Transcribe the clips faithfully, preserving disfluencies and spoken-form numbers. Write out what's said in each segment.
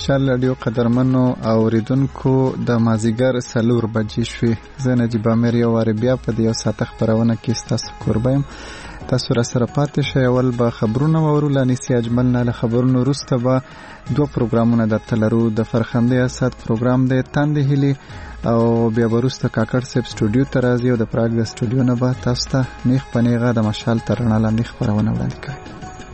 سپیشل رادیو قدرمنو اوریدونکو د مازیګر سلور بجې شوې. زه نجیب امیر یو وار بیا په دې یو ساعته خپرونه کې ستاسو کوربه یم. تاسو را سره پاتې شئ. اول به خبرونه واورو، له انیسي اجمل نه له خبرونو وروسته به دوه پروګرامونه درته لرو. د فرخندې اسد پروګرام دی تاندې هیلې، او بیا به وروسته کاکړ صاحب سټوډیو ته راځي او د پراګ د سټوډیو نه به تاسو ته نیغ په نیغه د مشال تر رڼا لاندې خپرونه وړاندې کوي.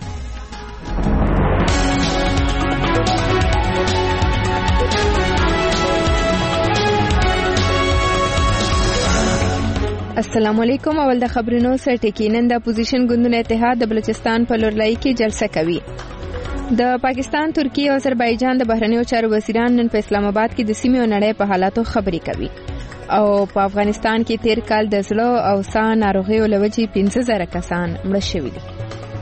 السلام علیکم. اول د خبرونو سره ټکی. نن د اپوزیشن ګوندونو اتحاد د بلوچستان په لورلای کې جلسه کوي. د پاکستان، ترکیه او آذربایجان د بهرنیو چارو وزیران نن په اسلام آباد کې د سیمې او نړۍ په حالاتو خبرې کوي. او په افغانستان کې تیر کال د زړه او ساه ناروغیو له وجې پنځه زره کسان مړه شوي دي.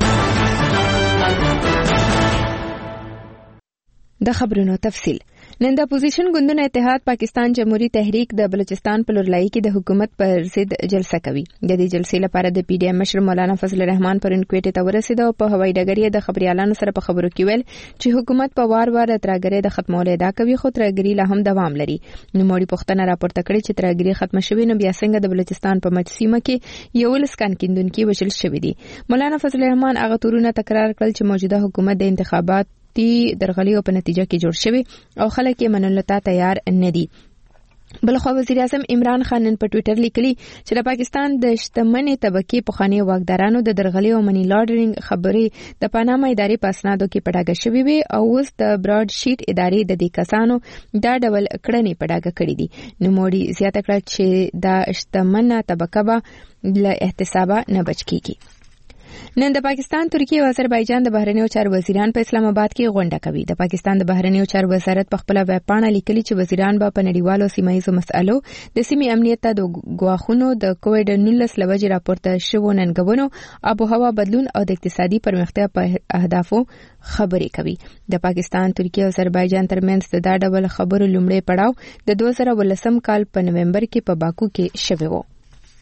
د خبرونو تفصیل. نن د اپوزیشن ګوندونو اتحاد پاکستان جمهوریت تحریک د بلوچستان په لورلای کې د حکومت پر ضد جلسه کوي. د دې جلسې لپاره د پی ډی ایم مشر مولانا فضل الرحمن پرون کوټې ته ورسېد او په هوایي ډګر یې د خبريالانو سره په خبرو کې ویل چې حکومت په وار وار ترګری د ختمولو ادعا کوي، خو ترګری لا هم دوام لري. نو موړي پښتنه راپورته کړې چې ترګری ختم شوی نو بیا څنګه د بلوچستان په مجسمه کې یو لسکان کیندونکو وشل شوی دي. مولانا فضل الرحمن هغه تورونه تکرار کړل چې موجوده حکومت د انتخابات تی درغلیو په نتیجه کې جوړ شوی او خلک یې منلو ته تیار نه دي. بلخو وزیر اعظم عمران خان نن په ټوئیټر لیکلی چې د پاکستان د شتمنې طبقې پخوانی واکدارانو د درغلیو او منی لانډرینګ خبرې د پاناما ادارې په اسنادو کې پډاګه شوې وي او اوس د براډ شیټ ادارې د دې کسانو دا ډول کړنې پډاګه کړې دي. نو موړي زیاته کړه چې د شتمنه طبقه به له احتسابه نه بچ کیږي. نن د پاکستان، ترکیه او آذربایجان د بهرنیو چارو وزیران په اسلام آباد کې غونډه کوي. د پاکستان د بهرنیو چارو وزارت په خپل ویب پاڼه لیکلي چې وزیران به په نړیوالو سیمایي مسایلو، د سیمې امنیت ته د ګواښونو، د کووډ نولس لوجې راپورته شوو ننګونو، آب او هوا بدلون او د اقتصادي پرمختیا په اهدافو خبرې کوي. د پاکستان، ترکیه او آذربایجان ترمنځ د دا ډول خبرو لومړی پړاو د دوه زره ولسم کال په نومبر کې په باکو کې شوی و.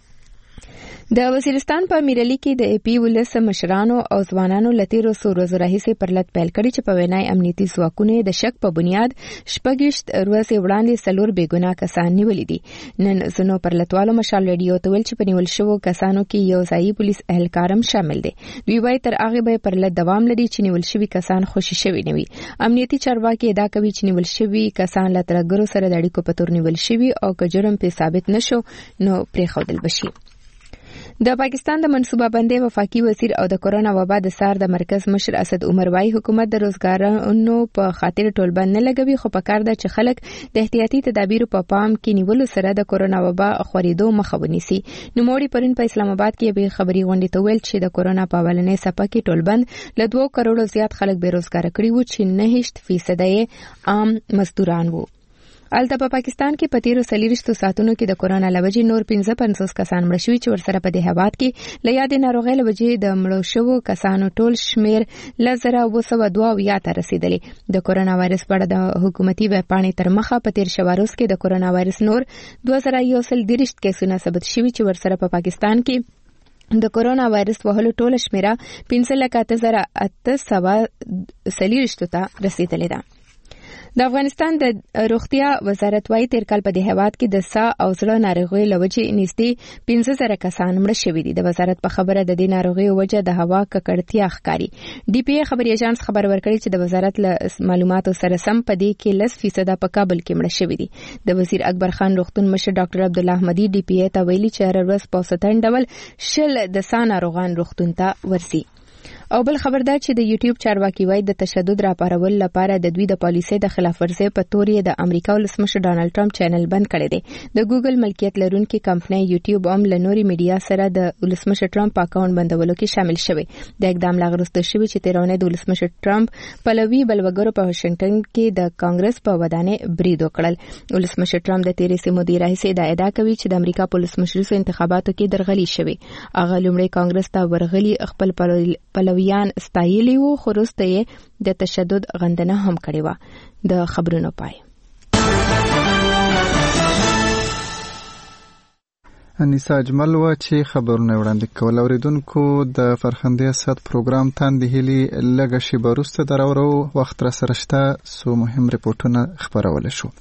د وزیرستان په امیرعلی کې د ای پی ولس مشرانو او ځوانانو لتیرو سورو راهیسې پرلط پیل کړي چې په وینای امنیتي ځواکونو د شک په بنیاد شپږشت ورځې وړاندې څلور بې ګناه کسان نیولي دي. نن زنو پرلطوالو مشال ریډیو ته ویل چې په نیول شوو کسانو کې یو ځایي پولیس اهلکار هم شامل دي. دوی وايي تر هغه به پرلط دوام لري چې نیول شوي کسان خوشي شوي نه وي. امنیتي چارواکي ادعا کوي چې نیول شوي کسان له ترګرو سره د اړیکو په تور نیول شوي او که جرم په ثابت نشو نو پریښودل بشي. د پاکستان د منصوبه بندۍ وفاقي وزیر او د کورونا وبا د سار د مرکز مشر اسد عمر وايي حکومت د روزګارونو په خاطر ټولبند نه لګوي، خو په کار ده چې خلک د احتیاطي تدابیرو په پام کې نیولو سره د کورونا وبا خورېدو مخه ونیسي. نو موړي پرون په اسلام آباد کې به خبري غونډې ته ویل چې د کورونا په اولنې څپه کې ټولبند له دوه کروڑو زیات خلک بیروزګار کړي وو چې نه فیصد یې عام مزدوران وو. الته په پاکستان کې په تیرو څلوېښتو ساعتونو کې د کورونا له وجې نور پنځه پنځوس کسان مړه شوي چې ورسره په دې هیواد کې له یادې ناروغۍ له وجې د مړو شوو کسانو ټول شمېر لس زره اوه سوه دوه اویا ته رسېدلی. د کورونا وایرس په اړه د حکومتي ویب پاڼې تر مخه په تیر شوه روز کې د کورونا وایرس نور دوه زره یو سل دېرش کیسونه ثبت شوي چې ورسره په پاکستان کې د کورونا وایرس وهلو ټوله شمېره پنځه لکه اته زره اته سوه څلوېښتو ته رسېدلې ده. د افغانستان د روغتیا وزارت وايي تیر کال په دې هیواد کې د ساه او زړه ناروغیو له وجې نږدې پنځه زره کسان مړه شوي دي. د وزارت په خبره د دې ناروغیو وجه د هوا ککړتیا ښکاري. ډي پی ای خبري ایجنس خبر ورکړی چې د وزارت له معلوماتو سره سم په دې کې لس فیصد په کابل کې مړه شوي دي. د وزیر اکبر خان روغتون مشر ډاکټر عبدالله احمدي ډي پی ای ته ویلي چې هر ورځ په اوسطن ډول شل د ساه ناروغان روغتون ته ورځي. او بل خبردار چې د یوټیوب چارواکي وايي د تشدد راپارول لپاره د دوی د پالیسۍ د خلاف ورزۍ په تور یې د امریکا ولسمشر ډانلډ ټرمپ چینل بند کړی دی. د ګوګل ملکیت لرونکي کمپنۍ یوټیوب هم له نوري میډیا سره د ولسمشر ټرمپ اکاونټ بندولو کې شامل شوی. د اقدام لا وروسته شوی چې تیرونه د ولسمشر ټرمپ پلوي بلوګرو په واشنگټن کې د کانګرس په ودانۍ برید وکړل. ولسمشر ټرمپ د تیرې سمودي راهیسې د ادعا کوي چې د امریکا په ولسمشریزو انتخاباتو کې درغلي شوی. هغه لومړی کانګرس ته ورغلي خپل پلویان ستایي لیو خو وروسته یې د تشدد غندنه هم کړې وه. د خبرونو پای. انیسا اجمل و چې خبرونه وړاندې کول. اوریدونکو د فرخندې اسد پروګرام تاندې هلي لږه شیبه وروسته درورو وخت را سره شته څو مهم ریپورټونه خپرول شو.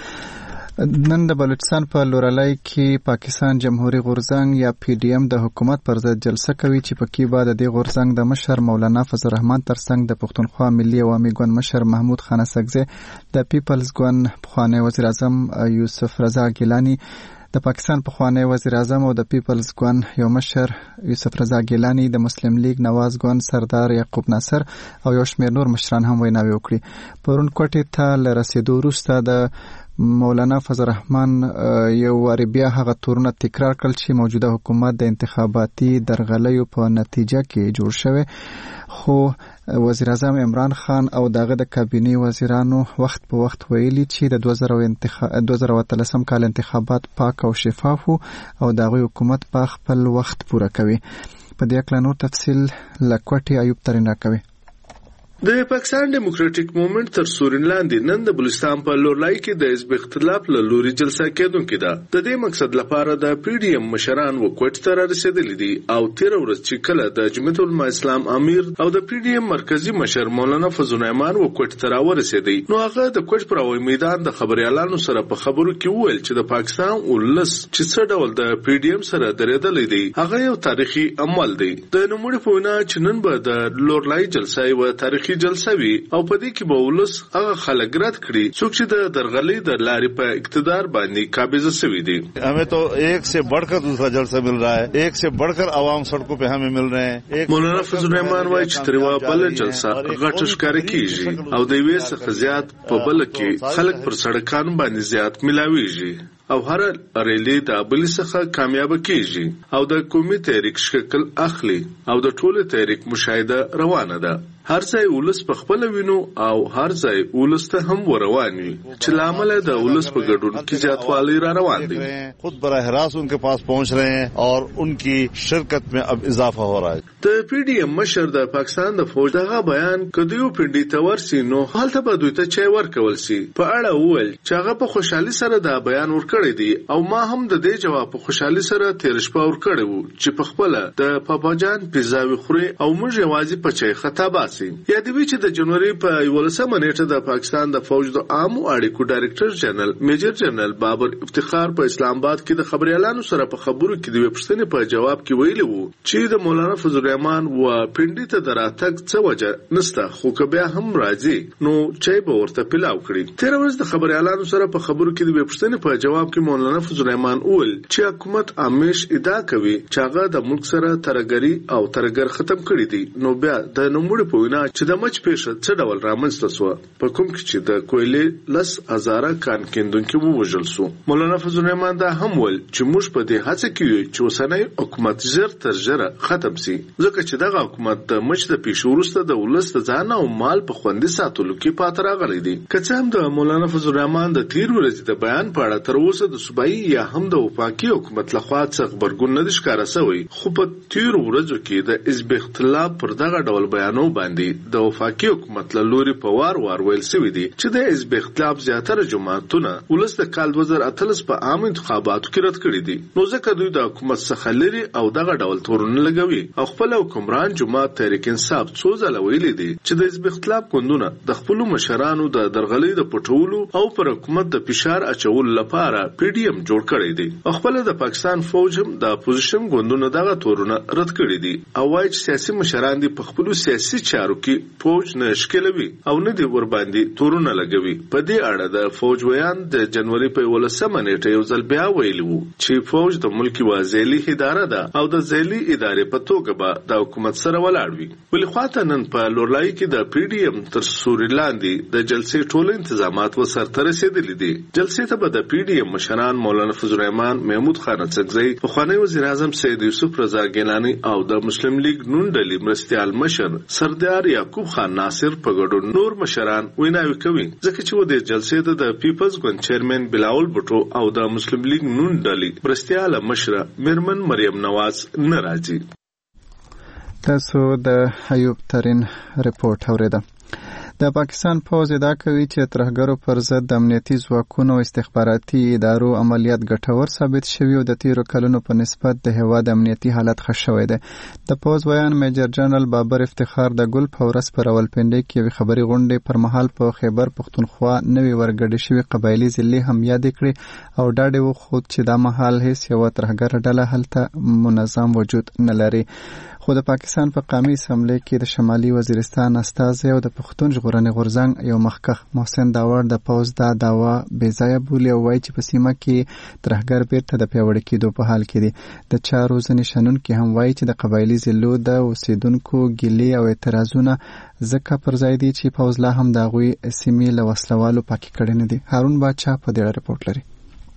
نن د بلوچستان په لورلای کې پاکستان جمهوریت غورځنګ یا پی ډی ایم د حکومت پر ضد جلسه کوي چې پکې بعد د غورځنګ د مشر مولانا فضل الرحمن ترڅنګ د پښتونخوا ملي عوامي ګوند مشر محمود خان اسکزی د پیپلز ګوند پخوانی وزیر اعظم یوسف رضا ګیلانی د پاکستان پخوانی وزیر اعظم او د پیپلز ګوند یو مشر یوسف رضا ګیلانی د مسلم لیگ نواز ګوند سردار یعقوب ناصر او یو شمېر نور مشران هم ویناوي وکړي. پرون کوټې ته له رسیدو وروسته د مولانا فضل الرحمن یو واري بیا هغه تورونه تکرار کړل چې موجوده حکومت د انتخاباتي درغلیو په نتیجه کې جوړ شوی، خو وزیر اعظم عمران خان او دغه د کابینې وزیرانو وخت په وخت ویلي چې د دوه زره انتخاب دوه زره اتلسم کال انتخابات پاک او شفاف او دغه حکومت په خپل وخت پوره کوي. په دې اړه نور تفصیل لکوټي ایوب ترين راکوي. د پاکستان ډیموکراټیک موومېنټ تر سورین لاندې نن د بلوچستان په لورلای کې د حزب اختلاف له لوري جلسه کېدونکې ده. د دې مقصد لپاره د پی ډی ایم مشران وکوټ ته رسیدلي دي او تیر ورځ چې کله د جمعیت العلماء اسلام امیر او د پی ډی ایم مرکزی مشر مولانا فضل الرحمن وکوټ ته راورسېدي، نو هغه د کوټ پر وای میدان د خبريالانو سره په خبرو کې وویل چې د پاکستان ولس چې څه ډول د پی ډی ایم سره درېدلې دي هغه یو تاریخي عمل دی. د نوموړي په وینا چې نن به د لورلای جلسه یو تاریخي جلسه وی او په دې کې به ولس هغه خلک رد کړي څوک چې د درغلي د لارې په اقتدار باندې قابض شوی دي. हमें तो एक से बढ़कर दूसरा जलसा मिल रहा है, एक से बढ़कर आवाम सड़कों पे हमें मिल रहे हैं. مولانا فضل الرحمن وايي چې تر یوه بل جلسه غټ ښکار کیږي او د یوې څخه زیات په بل کې خلک پر سړکانو باندې زیات ملاويږي او هر ریلی د بل څخه کامیاب کیږي او د قومي تحریک شکل اخلي او د ټوله تحریک مشاهده روانه ده. هر ځای ولس په خپل وینو او هر ځای ولس ته هم روان وي چې لامل د ولس په ګډون کې زیاتوالی را روان دي. خود براہ راست ان کے پاس پہنچ رہے ہیں اور ان کی شرکت میں اب اضافہ ہو رہا ہے. د پی ډی ایم مشر د پاکستان د فوج دغه بیان کدیو پنډي تور سي نو حالت به دوی ته چي ورکول سي په اړه وویل چې هغه په خوشحالي سره دا بیان ورکړی دی او ما هم د دې جواب په خوشحالي سره تیر شپه ورکړی وو چې په خپل د پاپاجان پیزاوي خوري او موږ یوازې په چي خطا باسي. یا د وی چې د جنوري په یولسمه نیټه د پاکستان د فوج د عامو اړیکو ډایرکټر جنرال میجر جنرال بابر افتخار په اسلام آباد کې د خبريالانو سره په خبرو کې د پښتنې په جواب کې ویلي وو چې د مولانا فضل الرحمن و پنډي ته دراتک څه وجه نسته خو که بیا هم راځي نو چې به ورته پلاو کړي. تیر ورځ د خبريالانو سره په خبرو کې د پښتنې په جواب کې مولانا فضل الرحمن وویل چې حکومت امیش ادعا کوي چې هغه د ملک سره ترګری او ترګر ختم کړی دي. نو بیا د نوموړي په وینا چې د مچ پیښه څه ډول رامنځته سوه په کوم کې چې د کویلې لس هزاره کان کیندونکي ووژل سو. مولانا فضل الرحمن دا هم ول چې موږ په دې هڅه کې یو چې اوسنۍ حکومت زر تر ژره ختم سي ځکه چې دغه حکومت د مچ د پیښو وروسته د ولس د ځان او مال په خوندي ساتلو کې پاتې راغلی دی. که څه هم د مولانا فضل الرحمن د تیر ورځې د بیان په اړه تر اوسه د صوبایي یا هم د وفاقي حکومت لخوا څه خبرګون نه دي ښکاره شوی، خو په تیر ورځو کې د حزب اختلاف پر دغه ډول بیانو باندې د وفاقي حکومت له لوري په وار وار ویل شوی دی چې د حزب اختلاف زیاتره جماعتونه ولس د کال دوه زره اتلس په عام انتخاباتو کې رد کړی دي، نو ځکه دوی د حکومت څخه لري او دغه ډول تورونه لګوي او خپل حکمران جماعت تحریک انصاف څو ځله ویلي دي چې د حزب اختلاف ګوندونه د خپل مشرانو د درغلۍ د پټولو او پر حکومت د فشار اچولو لپاره پی ډی ایم جوړ کړی دی او خپل د پاکستان فوج هم د اپوزیشن ګوندونو دغه تورونه رد کړی دي او وايي چې سیاسي مشران دي په خپل سیاسي چارو کې فوج نه شکلوي او نه دی ور باندې تورونه لګوي. په دې اړه د فوج ویان د جنوري په ولسمه نیټه یو ځل بیا ویلي وو چې فوج د ملکی وزیلی اداره ده او د ځیلی ادارې په توګه به د حکومت سره ولاړ وي. ولې خواته نن په لورلای کې د پی ډی ایم تر سوري لاندې د جلسې ټول تنظیمات وسرته رسیدلي دي. جلسې ته به د پی ډی ایم مشران مولانا فضل الرحمن، محمود خان اسکزی، پخوانی وزیر اعظم سید یوسف رضا ګیلانی او د مسلم لیگ نون ډلې مرستیال مشر سردار یعقوب خان ناصر په ګډون نور مشران ویناوي کوي ځکه چې و دې جلسې ته د پیپلز ګوند چیرمن بلاول بټو او د مسلم لیگ نون ډلې مرستیال مشر میرمن مریم نواز نه راځي. تاسو د ایوب ترين رپورټ اوریدل. د پاکستان پوز ادعا کوي چې ترهګرو پر ضد د امنیتي ځواکونو او استخباراتي ادارو عملیات ګټور ثابت شوي او د تیرو کلونو په نسبت د هیواد امنیتي حالت ښه شوی دی. د پوز ویان میجر جنرال بابر افتخار د ګل په ورځ په راولپنډۍ کې یوې خبري غونډې پر مهال په خیبر پښتونخوا نوې ورګډې شوې قبایلي ضلعې هم یادې کړې او ډاډ یې وښود چې دا مهال هیڅ یوه ترهګره ډله هلته منظم وجود نه لري. خو د پاکستان په قومي اسمبلی کې د شمالي وزیرستان استازی او د پښتون ژغورنې غورځنګ یو مخکښ محسن داور د پوز دا دعوا بې ځایه بولي او وایي چې په سیمه کې ترهګر بیرته د پیاوړي کېدو په حال کې دي. د چارو ځینې شنونکي هم وایي چې د قبایلي ضلعو د اوسیدونکو ګیلې او اعتراضونه ځکه پر ځای دي چې پوز لا هم د هغوی سیمې له وسلوالو پاکې کړې نه دي. هارون باچا په دې اړه رپورټ لري.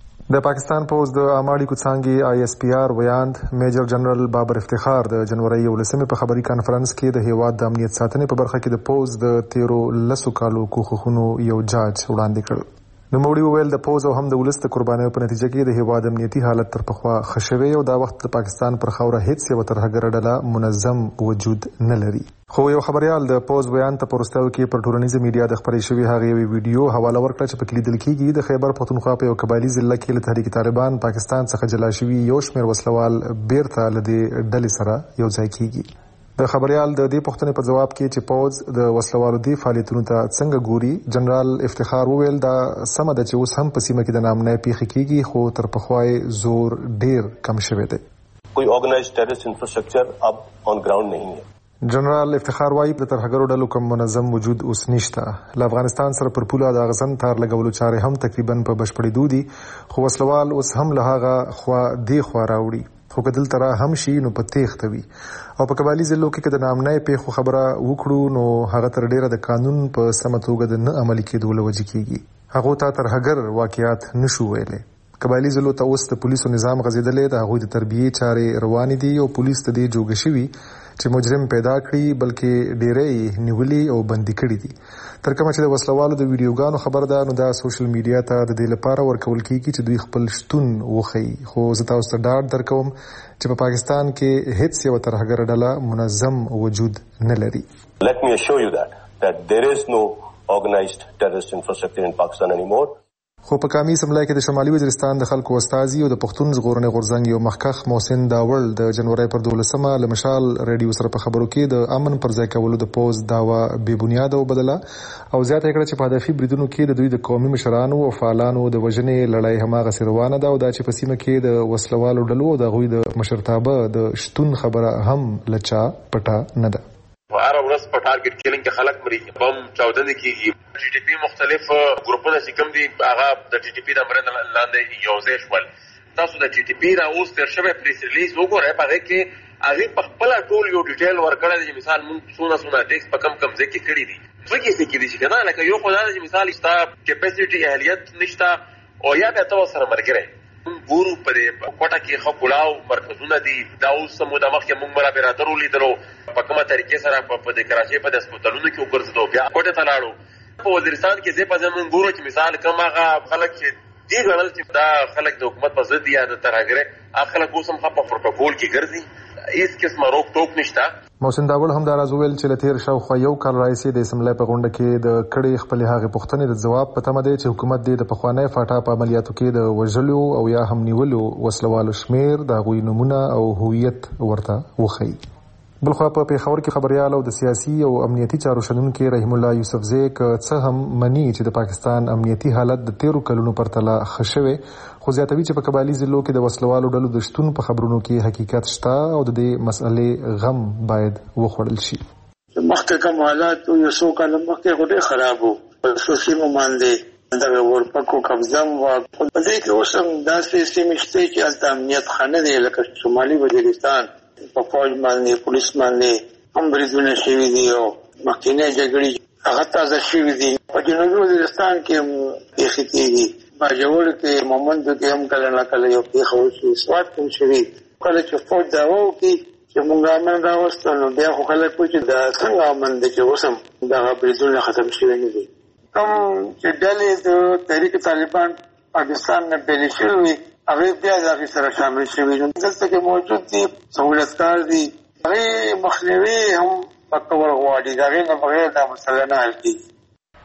د پاکستان پوز د عامه اړیکو څانګې آی اس پی آر ویاند میجر جنرال بابر افتخار د جنوري یولسمې په خبري کانفرنس کې د هیواد د امنیت ساتنې په برخه کې د پوز د تیرو لسو کالو کوښښونو یو جاج وړاندې کړ. نوموړي وویل د پوز او هم د ولس د قربانیو په نتیجه کې د هیواد امنیتي حالت تر پخوا ښه شوی او دا وخت د پاکستان پر خاوره هیڅ یوه ترهګره ډله منظم وجود نه لري. خو یو خبريال د پوز بیان ته پرستاو کې پر ټولنیزه میډیا د خبرې شوی هغه یو ویډیو حواله ورکړه چې په کې لیدل کېږي د خیبر پښتونخوا په یو قبایلي ضلع کې له تحریک طالبان پاکستان څخه جلا شوي یو شمېر وسلوال بیرته له دې ډلې سره یو ځای کېږي. د خبريال د دې پوښتنې په جواب کې چې پوز د وسلوالو دی فعالیتونو ته څنګه ګوري، جنرال افتخار وویل دا سمه ده چې اوس هم په سیمه کې د نامنۍ پیښې کېږي خو تر پخوای زور ډیر کم شوی دی. کوئی آرگنائزڈ ٹیررسٹ انفراسٹرکچر اب آن گراؤنڈ نہیں ہے. جنرال افتخار وايي د ترهګرو ډلو کوم منظم وجود اوس نشته. له افغانستان سره پر پوله د غزن تار لګولو چارې هم تقریبا په بشپړېدو دي خو وسلوال اوس هم له هغه خوا دی خوا راوړي خو که دلته را هم شي نو په تیښته وي او په قبایلي ضلعو کې که د نامنۍ پیښو خبره وکړو نو هغه تر ډیره د قانون په سمه توګه د نه عملي کېدو له وجې کېږي. هغو ته ترهګر واقعیات نشو ویلی. قبایلي ضلعو ته اوس د پولیسو نظام غځېدلی د هغوی د تربیې چارې روانې دي او پولیس ته دې جوګه شوي چې مجرم پیدا کړي بلکې ډیری نیولي او بندي کړي دي. تر کومه چې د وسلوالو د ویډیوګانو خبر ده نو دا سوشل میډیا ته د دې لپاره ورکول کېږي چې دوی خپل شتون وښیي. خو زه تاسو ته ډاډ درکوم چې په پاکستان کې هیڅ یوه ترهګره ډله منظم وجود نه لري. Let me assure you that that there is no organized terrorist infrastructure in Pakistan anymore. خو په قومي اسمبلی کې د شمالي وزیرستان د خلکو استازي او د پښتون ژغورنې غورځنګ یو مخکښ محسن داول د جنوري پر دولسمه له مشال ریډیو سره په خبرو کې د امن پر ځای کولو د پوز دعوا بې بنیاده وبدله او زیاته کړه چې په هدفي بریدونو کې د دوی د قومي مشرانو او فعالانو د وژنې لړۍ هماغسې روانه ده او دا چې په سیمه کې د وسلوالو ډلو او د هغوی د مشرتابه د شتون خبره هم له چا پټه نه ده. هر ورځ په ټارګټ کیلینګ کې خلک مري، بم چاودنې کېږي. ټي ټي پی مختلف ګروپونه چې کوم دي هغه د ټي ټي پی د امرنه لاندې یو ځای شول. تاسو د ټي ټي پی را اوس تر شوی پریس ریلیز وګورئ، په هغه کې هغه په خپل ټول یو ډیټیل ورکړی دی. مثال مونږ څونه څونه ټیکس په کم کم ځای کې کړی دي. څه کې څه کې دي چې کنه لکه یو خدای چې مثال شته کیپاسټي اهلیت نشته او یا به تاسو سره مرګره ګورو په کوټه کې خو کلاو مرکزونه دي. دا اوس موږ د مخکې موږ مرا براترو لیدلو په کومه طریقې سره په د کراچۍ په هسپتالونو کې وګرځېدو بیا کوټه ته لاړو. په وزیرستان کې زه په زمون ګورو چې مثال کوم هغه خلک چې دی غنل چې دا خلک د حکومت په ضد یا د ترهګرۍ هغه خلک اوس هم په پروتوکول کې ګرځي، هیڅ قسمه روک ټوک نشته. محسن داول هم دا راز وویل چې له تېر شاوخوا یو کال راهیسې د اسمبلۍ په غونډه کې د کړې خپلې هغې پوښتنې د ځواب په تمه دی چې حکومت دې د پخوانی فاټا په عملیاتو کې د وژلو او یا هم نیولو وسلوالو شمېر د هغوی نومونه او هویت ورته وښیي. بلخوا په پېښور کې خبريال او د سیاسي او امنیتي چارو شنونکي رحیم الله یوسفزی که څه هم مني چې د پاکستان امنیتي حالت د تیرو کلونو پرتله ښه شوی، خو زیاتوي چې په قبایلي ضلعو کې د وسلوالو ډلو د شتون په خبرونو کې حقیقت شته او د دې مسئلې غم باید وخوړل شي. مخکې کوم حالات یو څو کاله مخکې خو ډېر خراب وو، په څو سیمو باندې دغه ورپکو قبضه وه. په دې کې اوس هم داسې سیمې شته چې هلته امنیت ښه نه دی، لکه شمالي وزیرستان په فوج باندې پولیس باندې هم بریدونه شوي دي او مخکینۍ جګړې هغه تازه شوي دي. په جنوبي وزیرستان کې هم پېښې کېږي، باجوړ کې مومندو کې هم کله نه کله یو پېښه وشي، سوات کې هم شوي. کله چې فوج دعوا وکړي چې موږ امن راوستو نو بیا خو خلک وایي چې دا څنګه امن دی چې اوس هم دغه بریدونه ختم شوي نه دي. کوم چې ډلې د تحریک طالبان پاکستان نه بېلې شوي وي هغه بیا د هغې سره شامل شوي دي، دلته کې موجود دي، سهولتکار دي. هغې مخنیوي هم په کول غواړي، د هغې نه بغیر دا مسله نه حل کېږي.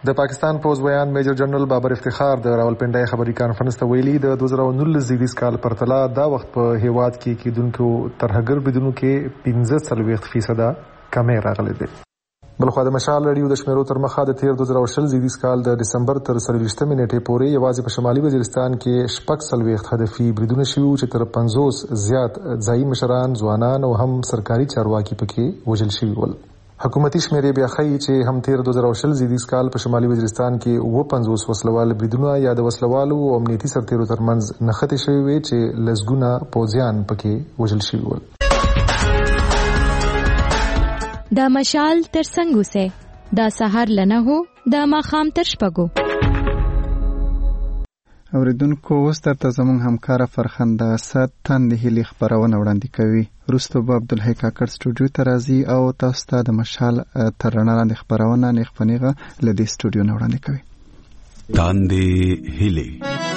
د پاکستان پوز ویان میجر جنرال بابر افتخار د راولپنډي خبري کانفرنس ته ویلي د دوه زره نولس زیږدیز کال پرتله دا وخت په هیواد کې کیدونکو ترهګر بدونکو کې پنځه څلوېښت فیصده کمې راغلي دي. بلخوا د مشال رادیو د شمیرو تر مخه د تیر دوه زره شل زیږدیز کال د دسمبر تر څلوېښتمې نیټې پورې یوازې په شمالي وزیرستان کې شپږ څلوېښت هدفي بریدونه شوي چې تر پنځوس زیات ځایي مشران، ځوانان او هم سرکاري چارواکي پکې وژل شوي ول. حکومتي شمیرې بیا ښیي چې هم تیر دوه زره شل زیږدیز کال په شمالي وزیرستان کې اووه پنځوس وسلوال بریدونه یا د وسلوالو او امنیتي سرتیرو ترمنځ نښتې شوي وي چې لسګونه پوځیان پکې وژل شوي ول. دا مشال تر څنګه سه دا سحر لنه هو دا ماخام تر شپګو. اوریدونکو اوس درته زموږ همکاره فرخنده اسد تاندې هیلې خبرونه وړاندې کوي. وروسته به عبدالحی کاکړ سټوډیو ته راځي او تاسو ته د مشال تر رڼا لاندې خبرونه نیغ په نیغه له دې سټوډیو نه وړاندې کوي. تاندې هیلې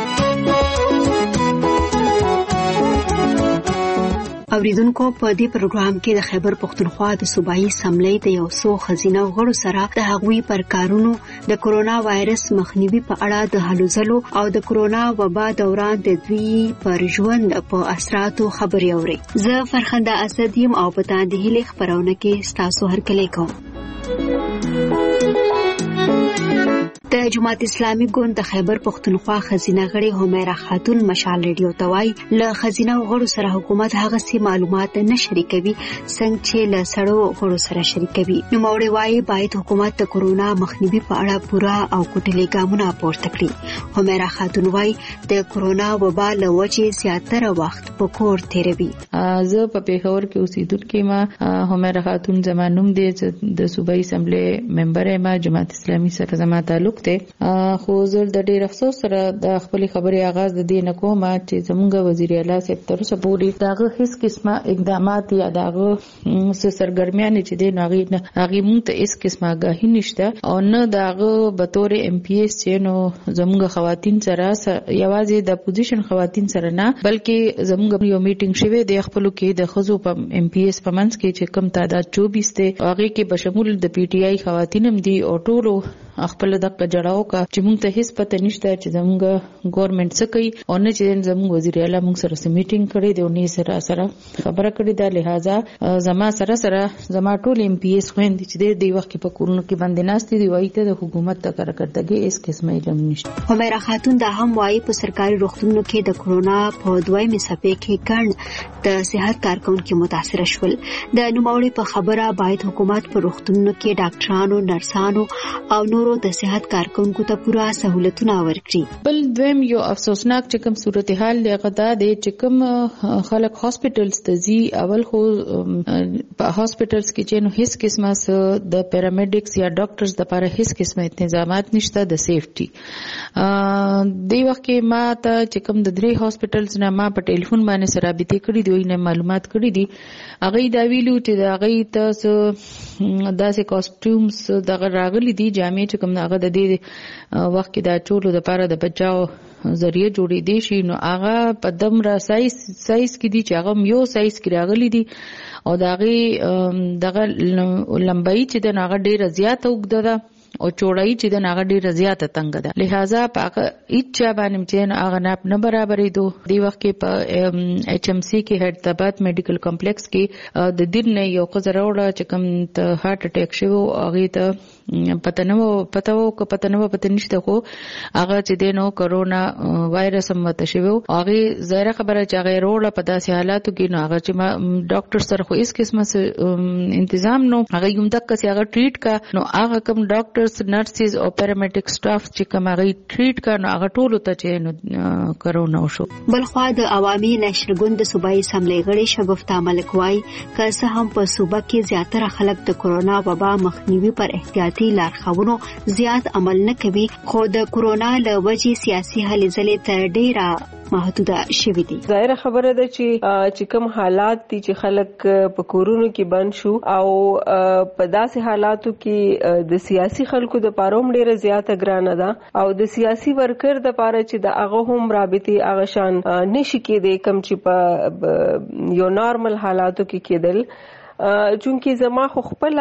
اوریدونکو په دې پروګرام کې د خیبر پختونخوا د صوبایي اسمبلی د یو څو خزینه غړو سره د هغوی پر کارونو د کرونا وایرس مخنیوي په اړه د هلو ځلو او د کرونا وبا دوران د دوی پر ژوند په اثراتو خبرې اوري. زه فرخنده اسد یم او په تاندې هیلې خبرونه کې ستاسو هرکلی کوم. د جماعت اسلامي ګوند د خیبر پختونخوا خزینه غړي همیرا خاتون مشال ریډیو توای له خزینه غړو سره حکومت هغه سي معلومات نه شریکوي څنګه چې له سړو غړو سره شریکوي. نو موري وايي باید حکومت د کرونا مخنیوي په اړه پورا او کوټلي ګامونه پورته کړي. همیرا خاتون وايي د کرونا وبا له وجې زیاتره وخت په کور تیروي. زه په پیښور کې اوسېدونکې ما همیرا خاتون زمانوم دي د صوبایي اسمبلی ممبر ما جماعت اسلامي سره زما تعلق خو زه د ډېر افسوس سره د خپل خبرې آغاز د دې نه کوم چې زموږ وزیر اعلی صاحب تر اوسه پورې دغه هیڅ قسمه اقدامات یا دغه سرګرمیانې چې دی نو هغې موږ ته هیڅ قسمه آګاهي نشته او نه د هغه بطور ایم پی ایس چې نو زموږ خواتین سره یوازې د اپوزیشن خواتین سره نه بلکې زموږ یو میټینګ شوی دی خپلو کې د ښځو په ایم پی ایس په منځ کې چې کم تعداد چوبیس دی هغې کې بشمول د پی ټی آی خواتین هم دي او ټولو خپل دغه جړاو کا چې موږ ته هیڅ پته نشته چې زموږ ګورنمنت څه کوي او نه چې زموږ وزیر اعلی موږ سره میټینګ کړی دی او نه سره سره خبره کړې ده. لہذا زما سره سره زما ټول ایم پی ایس خويندې چې د دې وخت کې په کورونو کې باندې ناستې دي وایي ته د حکومت د کارکړتګي هیڅ قسمه علم نشته. همیرا خاتون دا هم وایي په سرکاري روغتونونو کې د کرونا په دویمه څپې کې ګڼ د صحت کارکونکو متاثر شول. د نوموړي په خبره باید حکومت په روغتونونو کې ډاکټرانو، نرسانو او نورو د صحت کارکونکو ته پوره سہولتونه ورکړي. بل دویم یو افسوسناک چې کوم صورتحال دی غدا دی چې کوم خلک هاسپټلز ته ځي اول خو په هاسپټلز کې چې نو هیڅ قسمه د پیرامیډکس یا ډاکټرز د لپاره هیڅ قسمه تنظیمات نشته د سیفټي. د وخت کې ما ته چې کوم د درې هاسپټلز نه ما په ټلیفون باندې سره رابطه کړې دی نه معلومات کړې دي هغه دا ویلو چې دا هغه تاسو داسې کاستیومز دغه راغلي دي جامې چې کوم هغه د دې وخت کې دا ټولو د لپاره د بچاو ذریعہ جوړې دي شي نو هغه په دمره سایز سایز کې دي چې هغه یو سایز کې راغلي دي او دغه دغه لمبای چې د هغه ډیره زیاته وګده ده او چوړای چې د هغه ډیره زیاته تنګ ده. لہذا په اچا باندې چې هغه ناپ نه برابرې دو دی وخت کې په ایچ ام سی کې هیدرآباد میډیکل کمپلیکس کې د دین نه یو قزر وړه چې کوم ته هارت اٹیک شو هغه ته پته نه پته وو که پته نه پته نشته خو هغه چې دینو کرونا وایرس هم مت شو هغه زهره خبره چې هغه وروړه په داسې حالاتو کې نو هغه چې ډاکټر سره خو هیڅ قسمه تنظیم نو هغه یم تک چې هغه ټریټ کا نو هغه کوم ډاکټر نرسز او پیرامیډیک سټاف چې کوم هغه ټریټ کړه هغه ټول ته چې کرونا وشو. بلخوا د عوامي نشر ګوند د صوبایي اسمبلی غړي شګفتا ملک وايي که څه هم په صوبه کې زیاتره خلک د کرونا وبا مخنیوي پر احتیاطي لارښوونو زیات عمل نه کوي خو د کرونا له وجې سیاسي هلې ځلې تر ډیره محدوده شوي دي. ظاهره خبره ده چې چې کوم حالات دي چې خلک په کورونو کې بند شو او په داسې حالاتو کې د سیاسي خلکو د پاروم ډیره زیاته ګرانه ده او د سیاسي ورکر د پاره چې د هغه هم رابطي هغه شان نشي کېدی کوم چې په یو نارمل حالاتو کې کېدل چونکی زما خو خپل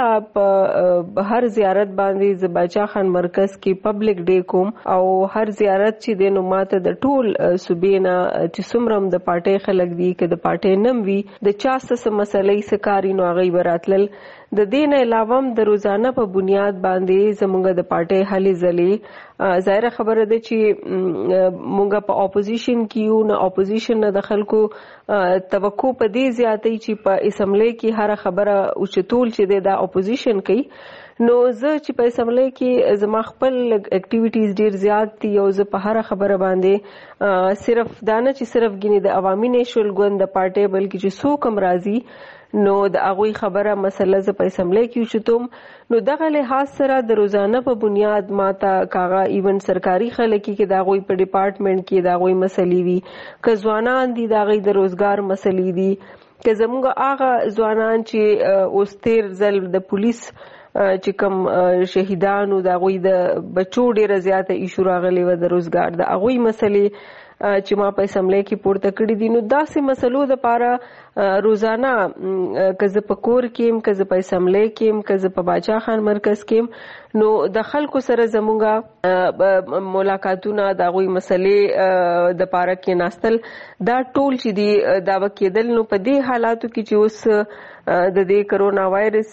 په هر زیارت باندې زباچا خان مرکز کې پبلک ډے کوم او هر زیارت چې د نو ماته د ټول صوبینا چې سمرم د پارټي خلک دي کې د پارټي نم وی د چا څه مسلې سکاري نو غي وراتل د دین علاوه د روزانه په بنیاد باندې زمونږ د پارټي حالي ځلې ظاهر خبره ده چې مونږ په اپوزیشن کې یو نه اپوزیشن د خلکو توقع په دې زیاتې چې په اسمبلی کې هر خبره او چتول چې د اپوزیشن کوي نو زه چې په اسمبلی کې زما خپل اکټیویټیز ډیر زیات دي او زه په هر خبره باندې صرف دانه چې صرف غني د عوامي نېشنل ګوند د پارټي بلکې چې سو کم راځي نو د هغوی خبره مسله ز په اسمبلی کې شتم نو دغه لحاظ سره د روزانه په بنیاد ماته کاغه ایون سرکاري خلک کې د هغوی په ډپارټمنټ کې د هغوی مسلې وي که ځوانان دي د هغوی د روزګار مسلې دي که زموږ هغه ځوانان چې اوس تیر ځل د پولیس چې کوم شهیدانو د هغوی د بچو ډیره زیاته ایشو راغلی و د روزګار د هغوی مسلې چې ما په اسمبلی کې پورته کړي دي نو داسې مسلو د پاره روزانه که زه په کور کې یم که زه په اسمبلی کې یم که زه په باچا خان مرکز کې یم نو د خلکو سره زمونږ ملاقاتونه د هغوی مسلې د پاره کې ناستل دا ټول چې دي دعوه کېدل نو په دې حالاتو کې چې اوس د دې کرونا وایرس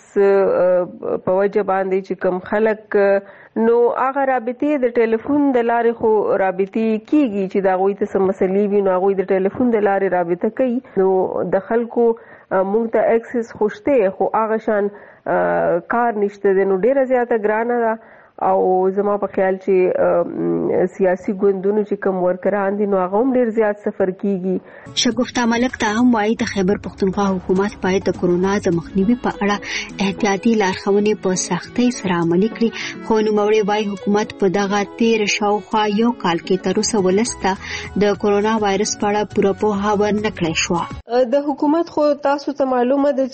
په وجه باندې چې کوم خلک نو هغه رابطې د ټلیفون د لارې خو رابطې کیږي چې دا غوي ته سم مسلې وي نو هغوی د ټلیفون د لارې رابطه کوي نو د خلکو مونږ ته اکسس خوشته خو هغه شان کار نشته دی نو ډیره زیاته ګرانه ده او زما په خیال چې سیاسي ګوندونو چې کوم ورکران دي نو هغه هم ډیر زیات سفر کیږي شګفتا ملک ته هم وایي د خیبر پښتونخوا حکومت باید د کرونا د مخنیوي په اړه احتیاطي لارښوونې په سختۍ سره عملي کړي خو نوموړی وایي حکومت په دغه تیر شاوخوا یو کال کې تر اوسه ولسته د کرونا وایرس په اړه پوره پوهه ورنه کړې شوه د حکومت خو تاسو ته معلومه ده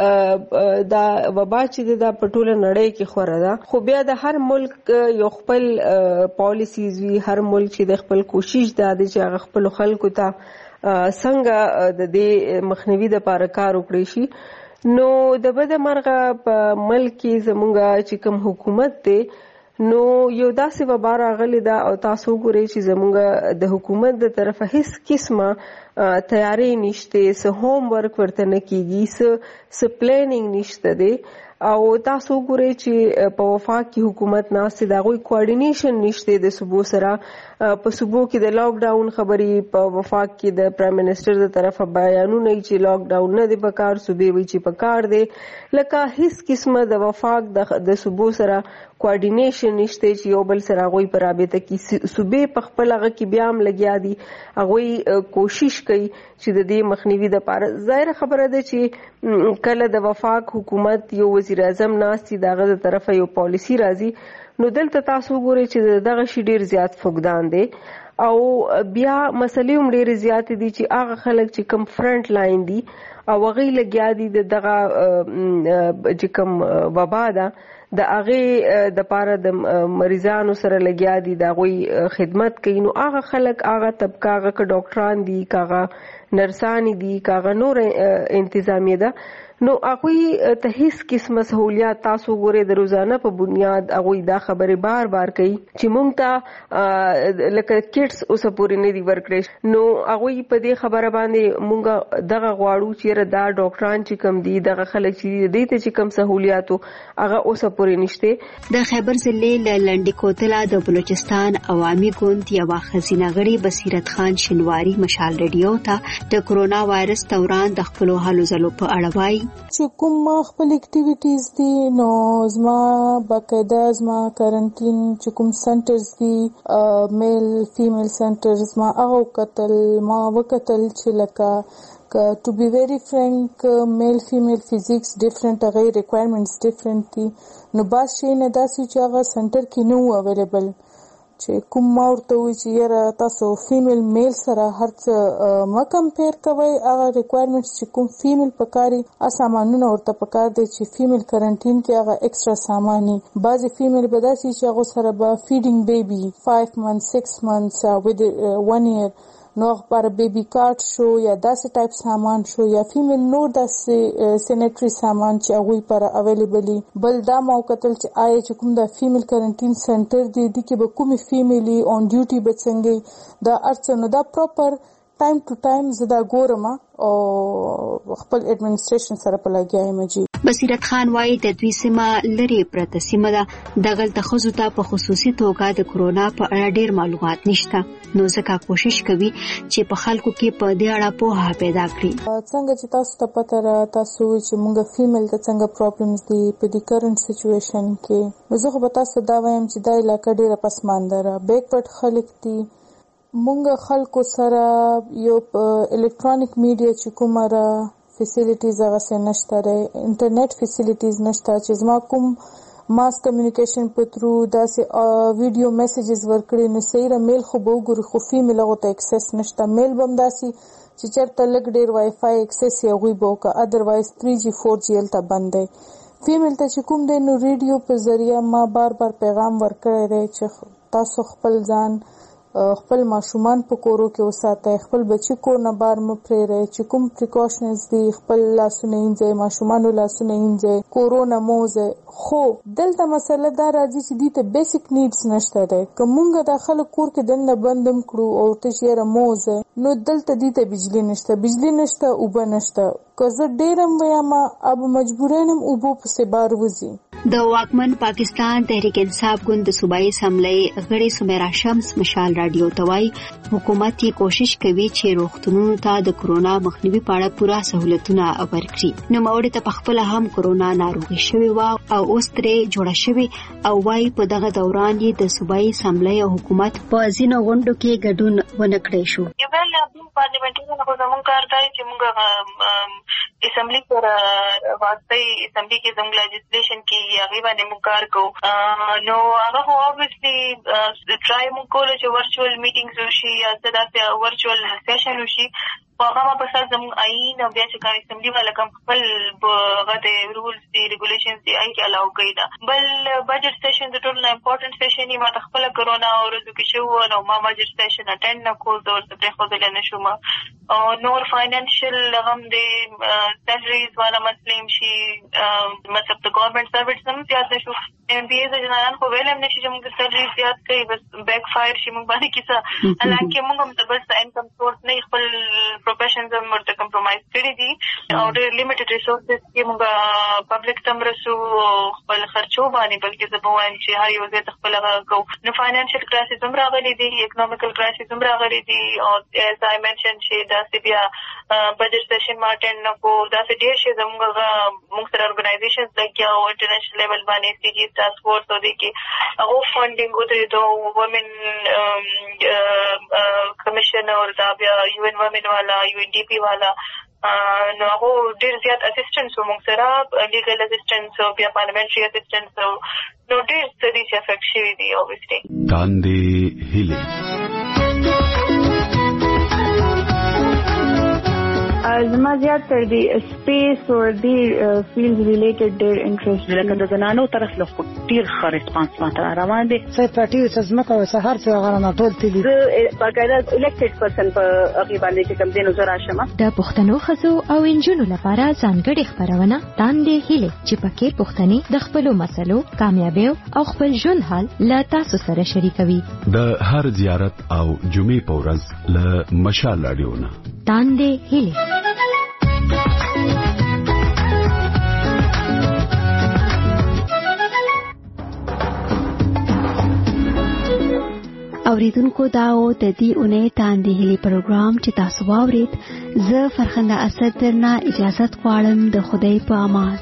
چې دا وبا چې د پټوله نړۍ کې خوره ده خو بیا د هر ملک یو خپل پالیسیز وی هر ملک چې د خپل کوشش دا دی چې هغه خپل خلکو ته څنګه د دې مخنیوي د لپاره کار وکړي شي نو د بده مرغه په ملک کې زمونږ چې کوم حکومت دی نو یو داسې وبا راغلی ده او تاسو ګورئ چې زمونږ د حکومت د طرفه هیڅ قسمه تیاری نشته څه هوم ورک ورته نه کیږي څه څه پلانینګ نشته دی او تاسو ګورئ چې په وفاق کې حکومت ناست دا غوي کوارډینیشن نشته د صوبو سره په صوبو کې د لاک ډاون خبري په وفاق کې د پرایم منسٹر د طرفه بیانونه چې لاک ډاون نه دی پکار صوبې وی چې پکار دی لکه هیڅ قسمه د وفاق د صوبو سره کوارډینیشن نشته چې یو بل سره غوي پر رابطه کې صوبې په خپل هغه کې بیا هم لګیا دي غوي کوشش کوي چې د دې مخنیوي د لپاره ظاهر خبره ده چې کله د وفاق حکومت یو وزیر اعظم ناسي دغه د طرفه یو پالیسی راځي نو دلته تاسو ګورئ چې دغه شی ډیر زیات فقدان دی او بیا مسلې هم ډیر زیات دي چې هغه خلک چې کم فرنٹ لاین دي او هغه لګیا دي دغه چې کم وبا ده د هغه د پاره د مریضانو سره لګیا دي د غوي خدمت کوي نو هغه خلک هغه طبقه هغه ډاکټران دي کاغه نرسانی دي کاغه نور انتظامیه ده نو هغه ته هیڅ قسمه سہولیات تاسو ګوره د روزانه په بنیاد هغه دا خبره بار بار کوي چې مونږ ته لکه کټس اوسه پوری نه دی ورکړي نو هغه په دې خبره باندې مونږ دغه غواړو چې دا ډاکټران چې کم دي دغه خلک چې دې ته چې کم سہولیاتو هغه اوسه پوری نشته د خیبر ضلع لنډی کوتلا د بلوچستان عوامي ګوند یو خزینه غړي بصیرت خان شنواری مشال ریډیو ته د کرونا وایرس دوران د خپل حالو زلو په اړه وایي چې کوم خپل اکټیویټیز دي نو زما باقاعده زما کرنټین چې کوم سنټرز دي میل فیمیل سنټرز ما هغه قتل ما وکتل چې لکه to be very frank male female physics different هغه requirements different دي نو باز شي نه داسې چې هغه سنټر کې نو اویلیبل چې کوم ما ورته وی چې یاره تاسو فیمیل میل سره هرڅه ما کمپیر کوئ هغه ریکوایرمنټس چې کوم فیمیل پکاري ا سامانونه ورته پکار دي چې فیمیل کرنټین کې هغه ایکسترا ساماني بعضی فیمیل به داسې چې هغه سره به فیډینګ بیبي five months six months uh, with uh, one year نو پر بیبي کارت شو یا داسې ټایپ سامان شو یا فیمیل نور داسې سینیټری سامان چې هغوی پر اویلیبلی. بل دا ما وکتل چې آیا چې کوم د فیمیل کرنټین سنټر دی دي کې به کومې فیمیلی اون ډیوټي به څنګه دا ارڅ نو دا پراپر ټایم ټو ټایم زدا ګورم او خپل اډمنسټریشن سره په لګیا یم. جی بصیرت خان وايي د دوی سیمه لري پرته سیمه ده دغل تخصص ته په خصوصي توګه د کرونا په اړه ډیر معلومات نشته نو ځکه کوشش کوي چې په خلکو کې په دې اړه پوهه پیدا کړي. څنګه چې تاسو ته پته را تاسو چې موږ فیمیل ته څنګه پرابلمز دي په دې کرنٹ سچويشن کې زه خو به تاسو دا وایم چې دا علاقه ډیره پسمانده را بیکورډ خلک دي. مونږ خلکو سره یو الکترونیک میډیا چې کومه را فیسیلیټیز هغه څه نشته ری انټرنیټ فیسیلیټیز نشته چې زما کوم ماس کمیونیکیشن په ترو داسې ویډیو میسیجز ورکړي نو صحیح را میل خو به وګوري خو فیمیل هغو ته اکسس نشته. میل به هم داسې چې چېرته لږ ډېر وائی فای اکسس یې هغوی به وکړه ادروایز تھری جی فور جی هلته بند دی. فیمیل ته چې کوم دی نو ریډیو په ذریعه ما بار بار پیغام ورکړی دی چې تاسو خپل ځان خپل ماشومان په کورو کې وساتئ خپل بچي کور نه بار مه پرېږدئ چې کوم پریکاشنز دي خپل لاسونه وینځئ ماشومانو لاسونه وینځئ کورونه مه وځئ. خو دلته مسله دا راځي چې دوی ته بیسیک نیډز نشته دی. که مونږ دا خلک کور کې دننه بند هم کړو او ورته چې یاره مه وځئ نو دلته دوی ته بجلي نشته بجلي نشته اوبه نشته. که زه ډېر هم ویم اب مجبورین هم اوبو پسې بار وځي. د واکمن پاکستان تحریک انصاف ګوند د صوبایي اسمبلی غړي سمیرا شمس مشال رادیو ته وایي حکومت یې کوشش کوي چې روغتونونو ته د کرونا مخنیوي په اړه پوره سہولتونه ورکړي. نوموړې ته پخپله هم کرونا ناروغي شوې وه او اوس ترې جوړه شوې او وایي په دغه دوران یې د صوبایي اسمبلی او حکومت په ځینو غونډو کې ګډون ونه کړی شو. پارلیمنټي خو زموږ کار دی چې موږ اسمبلی پر واسطه اسمبلی کې زموږ لیجسلیشن کې هغې باندې موږ کار کوو نو هغه خو اوبویسلی ټرای موږ کولی چې ورچوال میټینګز وشي یا څه داسې ورچوال سیشن وشي خو هغه ما په سر زموږ آیین او بیا چې کوم اسمبلی والا کوم خپل هغه د رولز دي ریګولیشنز دي هغې کې الاو کوي ده. بل بجټ سیشن د ټولو نه امپورټنټ سیشن یې ما ته خپله کرونا ورځو کې شوي وو نو ما بجټ سیشن اټینډ نه کړو زه ورته پرېښودلی نه شوم. نور فاینانشل هغه هم د سیلریز والا مسلې هم شي مطلب د ګورنمنټ سروس هم زیات نه شو. ایم بي ایز جنرالان خو ویلی هم نه شي چې موږ سیلری زیات کوي بس بیک فایر شي موږ باندې کیسه حالانکې موږ هم ته بس انکم سورس نه خپل پروفیشنز هم ورته کمپرومایز کړي دي او ډېر لیمیټډ ریسورسز کې موږ پبلک ته هم رسو خپل خرچو باندې بلکې زه به وایم چې هر یو ځای ته خپل هغه کوو. نو فاینانشل کرایسس هم راغلی دي اکنامیکل کرایسس هم راغلی دي او ایز آی مینشن چې داسې بیا بجټ سیشن ما اټینډ نه کړو داسې ډېر شي زموږ موږ سره ارګنایزیشنز لګیا او انټرنیشنل لیول باندې سی جي ټاسک فورس او دې کې هغو فنډینګ ودرېدو وومن کمیشن او دا بیا یو این وومن والا یو این ډي پي والا نو هغو ډېر زیات اسسټنټس وو موږ سره لیګل اسسټنټس او بیا پارلمنټري اسسټنټس نو ډېر څه دي چې افیکټ شوي دي اوبویسلي. داندې هیلې زما زیات تر دی سپیس او دی فیلډ ریلیټډ ډېر انټرست لکه د زنانو طرف له ډېر ښه ریسپانس ماته روان دی. څه پارټي او ځمکه او سهار څه هغه نه ټول تلي زه باقاعده الیکټډ پرسن په هغې باندې چې کوم دی نو زه راشم. د پښتنو ښځو او نجونو لپاره ځانګړې خپرونه داندې هیلې چې پکې پښتنې د خپلو مسلو کامیابیو او خپل ژوند حال له تاسو سره شریکوي. د هر زیارت او جمعې په ورځ له مشال راډیو نه داندې هیلې. اوریدونکو دا او د دې اونۍ تاندې هیلې پروګرام چې تاسو واورید زه فرخنده اسد درنه اجازت غواړم د خدای په امان.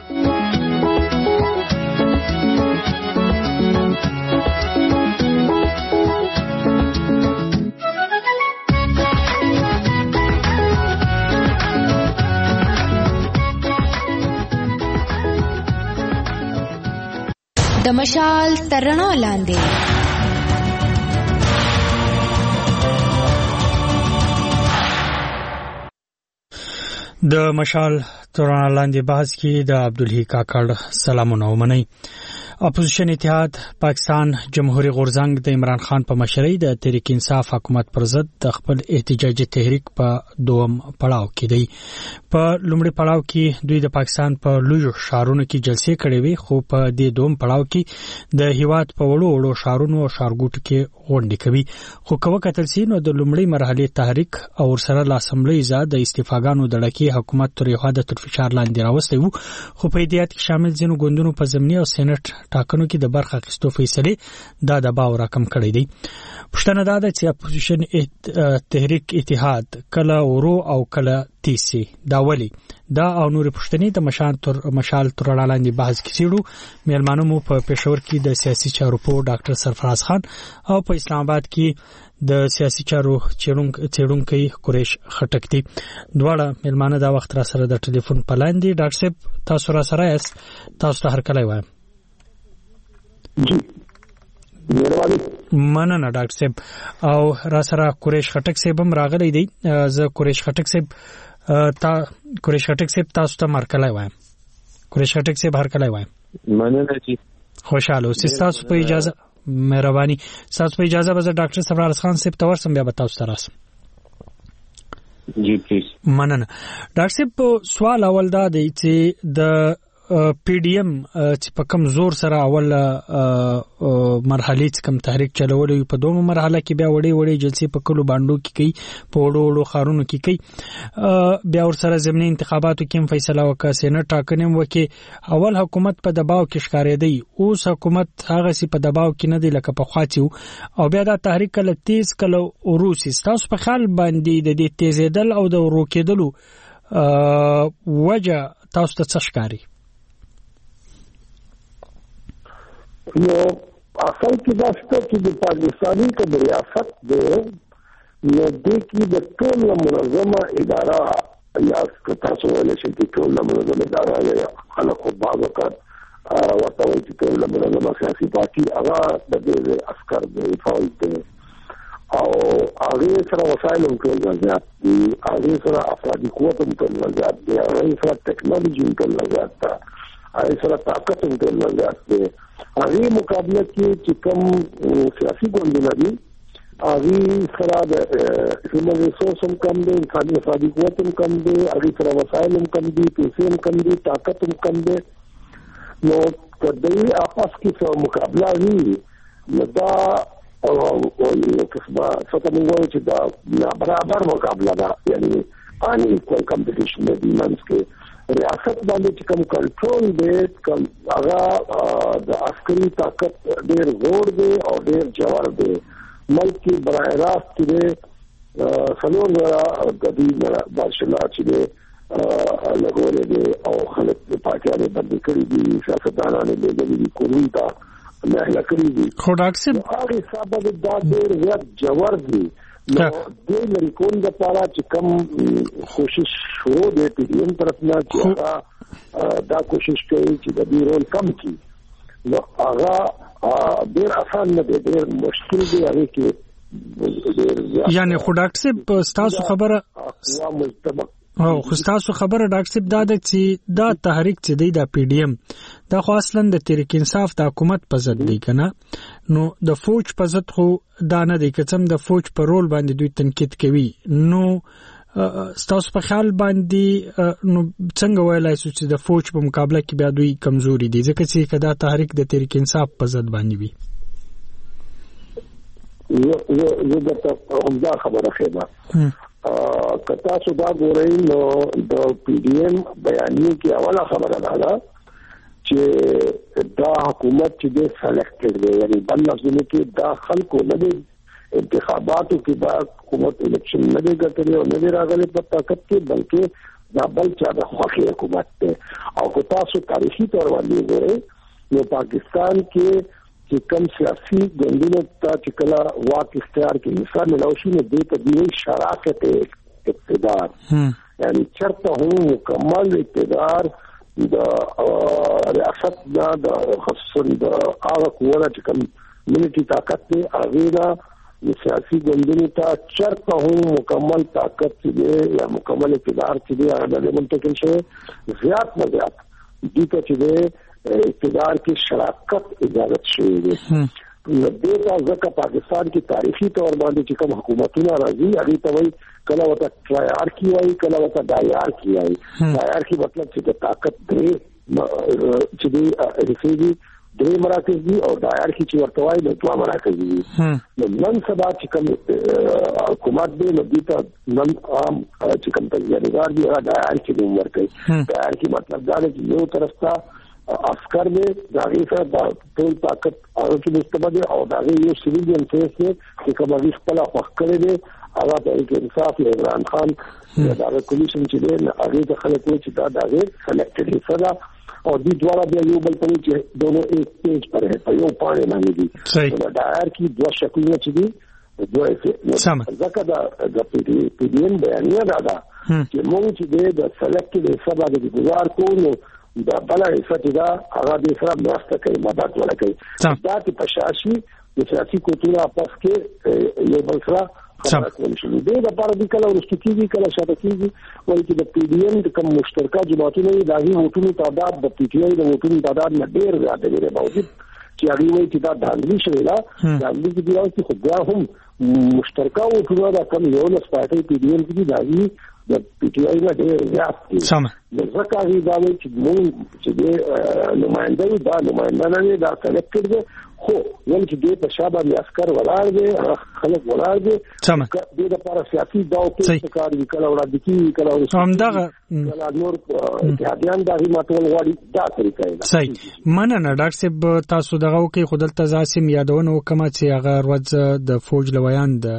د مشال ترڼا لاندې د مشال ترڼا لاندې بحث کې د عبدالحی کاکړ سلامونه ومنئ اپوزیشن اتحاد پاکستان جمهوریت غورځنګ د عمران خان په مشرۍ د تحریک انصاف حکومت پر ضد د خپل احتجاجي تحریک په دوم پړاو کې دی. په لومړي پړاو کې دوی د پاکستان په لویو شهرونو کې جلسې کړې وي، خو په دې دوم پړاو کې د هیواد په وړو وړو شهرونو او ښارګوټو کې غونډې کوي. خو که وکتل سي نو د لومړي مرحلې تحریک او ورسره له اسمبلۍ ځای د استعفاګانو د ډکې حکومت تر یو حده تر فشار لاندې راوستی وو، خو په دې کې شامل ځینو ګوندونو په ضمني او سېنات ټاکنو کې د برخه اخیستو فیصله دا دباو راکم کړی دی. پښتنه دا ده چې اپوزیشن تحریک اتحاد کله ورو او کله تیسي دا ولی دا او نور پښتني د مشال تر مشال تر لاندې بحث کیږي. میلمانو مو په پېښور کې د سیاسي چارو په ډاکټر سرفراز خان او په اسلام آباد کې د سیاسي چارو چیرونکو قریش خټک دي. دواړه میلمانه دا وخت را سره د ټلیفون په لاین دي. ډاکټر صاحب تاسو را سره یاست، تاسو ته هر کله وایم. جی مننه ډاکټر صاحب. او را سره قریش خټک صاحب هم راغلی دی. زه قریش خټک صاحب تا قریش خټک صاحب تاسو ته مرکلای وایم. قریش خټک صاحب هر کله وایم. مننه جی خوشاله اوسئ. تاسو په اجازه مهرباني تاسو په اجازه به ډاکټر سرفراز خان صاحب ته ورسم، بیا به تاسو ته راسم. جی پلیز. مننه ډاکټر صاحب. سوال اول دا دی چې د پی ډی ایم چې په کم زور سره اول مرحله کم تحریک چلولې په دومره مرحله کې بیا وړي وړي جلسې په کلو باندې کې کوي، په وړو وړو خارونو کې کوي، بیا ور سره ضمني انتخاباتو کې فیصله وکړه، سېنات ټاکنې وکړي. اول حکومت په دباو کې ښکارېدی، اوس حکومت هغه سي په دباو کې نه دی لکه په خواچو، او بیا دا تحریک کله تیز کله وروسي. تاسو په خیال باندې د دې تیزېدل او د ورو کېدلو وجه تاسو ته څه ښکاري؟ نو اصل کې دا څه چې د پاکستاني د ریاست د نو د کې د ټول منظمه اداره یا تاسو ولې چې ټول منظمه اداره یا خلکو باغ وکړ ورته چې ټول منظمه سیاسي پارټي هغه د دې عسكر د فعالیت او هغه سره وسایل هم ټول زیات دي، هغه سره افرادي قوت هم ټول زیات دي، هغه سره ټیکنالوژي هم ټول زیات ده، هغه سره طاقت هم ټول زیات دي. هغه مقابله کې چې کوم سیاسي ګوندونه دي هغه سره د هیومن ریسورس هم کم دي، انساني افرادي قوت هم کم دي، هغه سره وسایل هم کم دي، پیسې هم کم دي، طاقت هم کم دي. نو په دې اپاس کې څو مقابله وي نو دا او یو قسمه څه ته موږ چې دا برابر مقابله ده، یعنی ان ایکوال کمپټیشن دی منځ کې. ریاست باندې چې کوم کنټرول دی کوم هغه د عسکري طاقت ډېر زور دی او ډېر جوړ دی. ملک کې برای راست کې څلور زره د دې بادشاه چې دی لګولې دی او خلک په پاکستان باندې کړی دي، سیاستوالانو دې دې کوي تا نه لکړي دي. خو ډاکټر صاحب هغه سبب دا ډېر زیات جوړ دی. نو د لریکون د پاره چې کوم کوشش شروع دی په دې طرف نه چې دا کوشش کوي چې د دې رول کم کړي، نو هغه ډېر آسان نه دی، ډېر مشکل دی. هغه کې یعنی خو ډاکټر صاحب تاسو خبره او خو تاسو خبره ډاکټر صاحب دا ده چې دا تحریک چې دی د پی ډی ایم دا خو اصلا د تحریک انصاف د حکومت په ضد دی کنه، نو د فوج په ضد خو دا نه دی، که څنګه د فوج په رول باندې دوی تنقید کوي. نو تاسو په خیال باندې نو څنګه ویلای شو چې د فوج په مقابله کې بیا دوی کمزوري دي، ځکه چې کدا تحریک د تحریک انصاف په ضد باندې وي؟ یو یو د همدا خبره خېما که تاسو دا ګورئ نو د پی ډی ایم بیانیه کې اوله خبره ده چې دا حکومت چې د سلیکټډ دی، یعنی بل لفظونه کې دا خلکو نه دي انتخاباتو کې دا حکومت الیکشن نه دی ګټلی او نه دی راغلی په طاقت کې، بلکې دا بل چا د خوښې حکومت دی. او که تاسو تاریخي طور باندې ګورئ نو پاکستان کې چې کوم سیاسي ګوندونو ته چې کله واک اختیار کې مثال ملوشي نه دی ته دی شراکت اقتدار، یعنی چرته هم مکمل اقتدار د ریاست دا د خصوصا د هغه قوه چې کوم ملي طاقت دی هغه دا سیاسي ګوندونو ته چرته هم مکمل طاقت دی یا مکمل اقتدار چې دی هغه د منتقل شي زیات نه زیات دي ته چې اقتدار کې شراکت اجازه شوی دی. نو دغه ځکه پاکستان کې تاریخي تور باندې چې کوم حکومتونه راځي هغه ته وایي کله وته ټرایارکی وایي کله وته ډایارکی وایي. ټرایارکی مطلب چې د طاقت درې چې دی رسېږي درې مراکز دي او ډایارکی چې ورته وایي د دوه مراکز دي. نو نن سبا چې کوم حکومت دی نو دې ته نن عام چې کوم تجاربار دي هغه ډایارکی دی ورکوي. ډایارکی مطلب دا دی چې یو طرف ته عسكر دې داغه سره د ټول طاقت او چې مستبد او داغه یو سیویلین فیس دی چې کومه ویښ خپل خوښ کړی دی هغه د انصاف عمران خان داغه کمیشن چې دی هغه د خلکو چې دا داغه سلیکټډ حصہ او دې دواړه د یو بل په چې دوه ایک پیج پر ہے په یو پاڼه باندې دي. دا هر کی دوه شکلونه چې دي دوه ځکه دا د پی ډی این بیانیه دا ده چې موږ چې د سلیکټډ حصہ باندې گزار کوو دا بل حصہ چې دا هغه د سره مرسته کوي مدد ورکوي. دا چې پشاشي د سیاسي کلتور اپس کې یو بل سره خبره کوي. دې د لپاره د کله ورستکیږي کله شاته کیږي وایي چې د پی ډی این د کوم مشترکه جماعتونو د هغې ووټونو تعداد د پی ټي آی د ووټونو تعداد نه ډېر زیات دی باوجود چې هغې وایي چې دا دهاندلي شوې ده. دهاندلي کې دي چې خو بیا هم مشترکه ووټونه دا کم یولس پارټۍ پی ډی این کې دي د هغې د پی ټي آی نه ډېر زیات دي. د ځکه هغې دا وایي چې مونږ چې د نماینده وي دا نماینده نه دی دا سلیکټډ دی خو ول چې دې په شابه باندې عسكر ولاړ دي خلک ولاړ دي دې لپاره سیاسي داو کې کار وکړ او د کی کله همدغه کله نور اتحادیان د ماټول غواړي دا طریقه ده. صحیح مننه ډاکټر صاحب تاسو دغه کې خودل تزاسم یادونه وکم چې هغه ورځ د فوج لویان د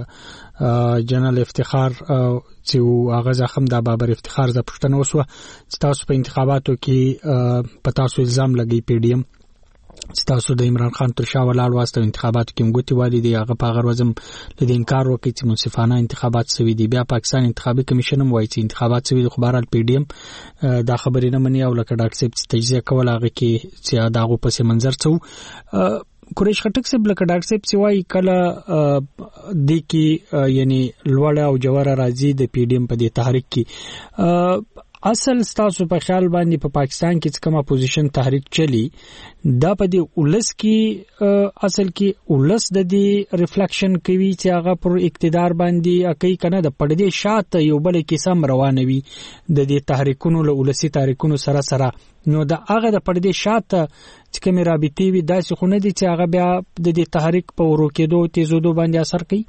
جنرال افتخار چې هغه زخم د بابر افتخار د پښتنو وسو چې تاسو په انتخاباتو کې په تاسو الزام لګی پی ډی ایم چې تاسو د عمران خان تر شا ولاړ واسطه انتخاباتو کې مګوتی والي دی هغه په هغه ورځم لدې انکار وکړي چې منصفانه انتخابات سوي دي. بیا پاکستان انتخابي کمیشن هم وایي چې انتخابات سوي دي خو بهرحال پی ډی ایم دا خبرې نه مني او لکه ډاکټر صاحب تجزیه کول هغه کې چې داغو پس منظر څو قریش خټک صاحب لکه ډاکټر صاحب چې وایي کله د کی یعنی لوړه او جوهره راځي د پی ډی ایم په دې تحریک کې اصل ستاسو په خیال باندې په پا پاکستان کې کوم اپوزیشن تحریک چلی دا په دې ولس کې اصل کې ولس د دې ریفلیکشن کوي چې هغه پر اقتدار باندې اکی کنه د پړدې شاته یو بل کیسه روانوي د دې تحریکونو له ولسی تحریکونو سره سره نو دا هغه د پړدې شاته چې کوم رابطې وي داسې خو نه دي چې هغه بیا د دې تحریک په ورکېدو تیزودو باندې اثر کوي.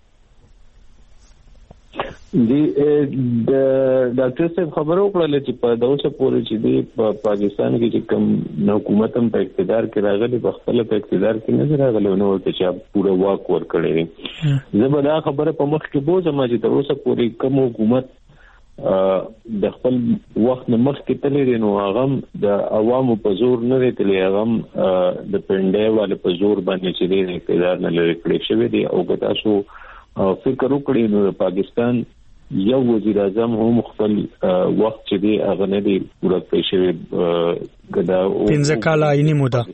دی د ډاکټر صاحب خبرو کړل چې په داوسه پورې چې دی په پاکستان کې چې کوم حکومت هم په اقتدار کې راغلي په خپل په اقتدار کې نه راغلي نو ورته چې پوره واک ورکړي. زه به دا خبره په مخ کې بوزم چې داوسه پورې کوم حکومت د خپل وخت نه مخکې تللی نو هغه د عوامو په زور نه دی تللی هغه د پنډای والے په زور باندې چې دی اقتدار نه لري کړی شوی دی او که تاسو فکر وکړئ نو پاکستان یو وزیر اعظم هم خپل وخت چې دی هغه نه دی پوره کړی شوی ګدا پنځه کاله عیني موده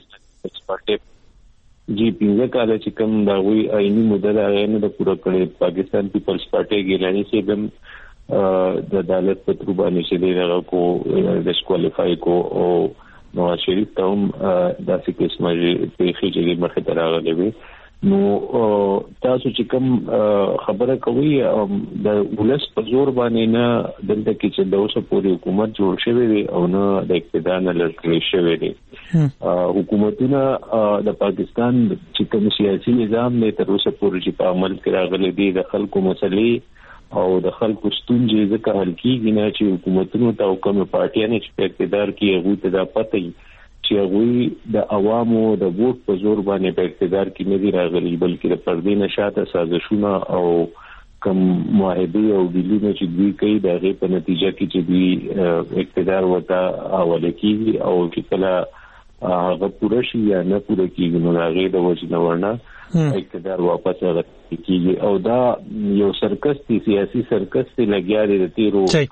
جی پنځه کاله چې کوم دا وی عیني موده هغه نه د پوره کړی. پاکستان پیپلز پارټي ګیلانی چې د عدالت په تر باندې چې دی هغه کو ډیسکوالیفای کو او نواز شریف ته هم داسې قسمه پیښې چې مخه ته راغلي وي. نو تاسو چې کوم خبره کوي د ولس په زور باندې نه دلته کې چې د اوسه پورې حکومت جوړ شوی دی او نه د اقتدار نه لړل شوی دی. حکومتونه د پاکستان چې کوم سیاسي نظام نه تر اوسه پورې چې په عمل کې راغلي دي د خلکو مسلې او د خلکو ستونزې ځکه حل کیږي نه چې حکومتونو ته کوم پارټیانه چې په اقتدار کې هغه ته دا پته چې هغه د عوامو د ووټ په زور باندې په اقتدار کې نه دی راغلي بلکې د پردې نشاته سازشونه او کوم معاهده او ډیلونه چې دوی کوي د هغه په نتیجه کې چې دوی اقتدار وته حواله کیږي او چې کله هغه پوره شي یا نه پوره کیږي نو هغه د وجنه ورنه اقتدار واپس راځي او دا یو سرکس دی سیاسي سرکس دی لګیا دی د تیرو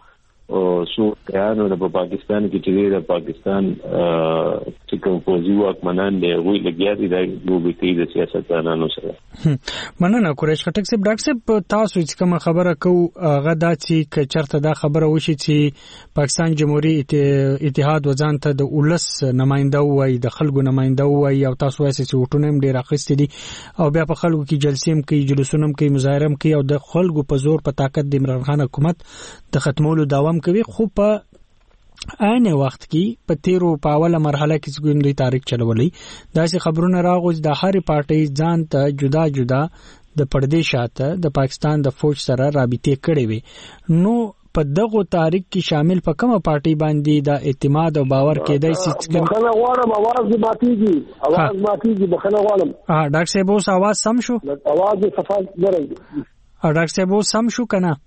او سو کانو د پاکستان کې چې د پاکستان چې کوم پوزي واکمنان دی وی لګیا دي د لوبې د سیاستدانانو سره. مننه قریش خټک صاحب. ډاکټر صاحب تاسو چې کوم خبره کو غدا چې چرته دا خبره وشي چې پاکستان جمهوریت اتحاد وزن ته د ولس نماینده وای د خلکو نماینده وای او تاسو وایي چې وټونه هم ډیر اخیستي دي او بیا په خلکو کې جلسې هم کوي جلوسونه هم کوي مظاهره هم کوي او د خلکو په زور په طاقت د عمران خان حکومت د ختمولو دوام کوي. خو په عین وخت کې په تیرو په اوله مرحله کې څنګه دوی تاریخ چلولې داسې خبرونه راغوز د هر پارټي ځان ته جدا جدا د پردې شاته د پاکستان د فوج سره رابطې کړې وي. نو په دغه تاریخ کې شامل په کومه پارټي باندې د اعتماد او باور کېدای شي چې بخنه غواړم आवाज دې ماتيږي आवाज ماتيږي بخنه غواړم. ها ډاکټر صاحب اوس आवाज سم شو؟ आवाज دې صفات درځي. ډاکټر صاحب اوس سم شو کنه؟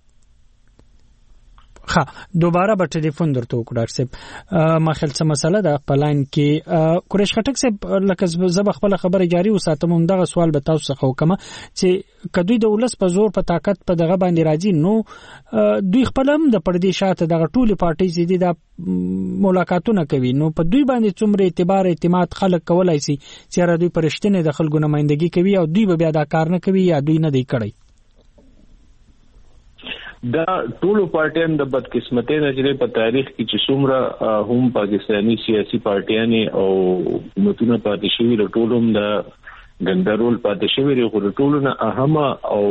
ها دوباره به ټلیفون درته وکړ ډاکټر صاحب. ما خل څه مسله ده په لاین کې قریش خټک صاحب لکه زب خپل خبره جاری وساتم هم دغه سوال به تاسو څخه وکم چې کدوې د ولس په زور په طاقت په دغه باندې راځي نو دوی خپل هم د پردې شاته دغه ټولي پارټي چې دي د ملاقاتونه کوي نو په دوی باندې څومره اعتبار اعتماد خلک کولای شي چې را دوی پرشتنه د خلکو نمائندګي کوي او دوی به بیا دا کار نه کوي یا دوی نه دی کړی. دا ټولو پارټیان د بدقسمتۍ نه چې په تاریخ کې چې څومره هم پاکستاني سیاسي پارټیان او حکومتونه پاتې شوي د ټولو هم د ګندرول پاتې شوي لري خو د ټولو نه اهمه او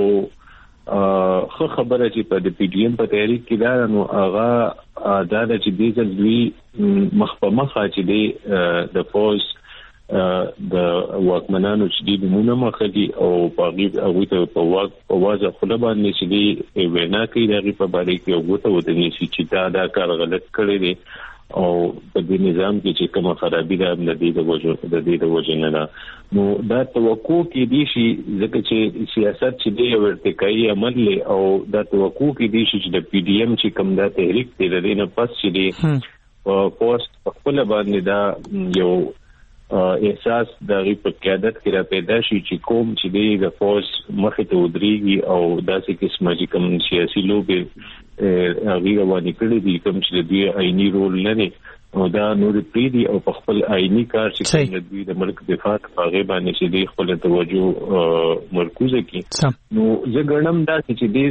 خو خبره چې په د پی ډی ایم په تاریخ کې دا نو هغه دا چې د ځل دوی مخ په مخ چې د فوز د واکمنانو چې د مونږه مخدي او په هغه ته په واک په واځه خپل باندې چې دی وینا کوي دغه په اړه کې یو څه وته نشي چې دا دا کار غلط کړی دی او په دې نظام کې چې کومه خرابې ده د دې د وجو د دې د وجو نه نو دا توقع کې دي شي ځکه چې سیاست چې دی ورتکایي عمل له او دا توقع کې دي چې د پی ډی ایم چې کوم دا تحریک دی د نه پس چې دی او پوسټ خپل باندې دا یو احساس د غي په قیادت کې را پیدا شي چې کوم چې دی د فوج مخه ته ودرېږي او داسې قسمه چې کوم سیاسي لوبي هغه روانې کړې دي کوم چې دوی عیني رول لري او دا نور پریدي او په خپل عیني کار چې کوم دوی د ملک دفاع په غي باندې چې دی خپل توجه مرکوزه کړي نو زه ګڼم دا چې دی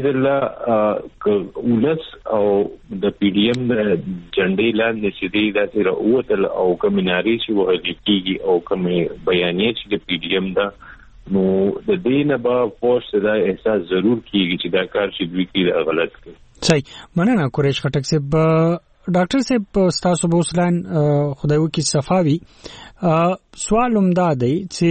زله ولس او د پی ډی ایم د جنډې لاندې چې دی دا سره اوتل او کمناري چې وهل کیږي او کوم بیانیه چې د پی ډی ایم دا نو د دې نه به فورس دا احساس ضرور کیږي چې دا کار چې دوی کوي غلط کوي. صحیح مننه قریش خټک صاحب. ډاکټر صاحب تاسو به وسلان خدای وکي صفاوي سوال عمده دی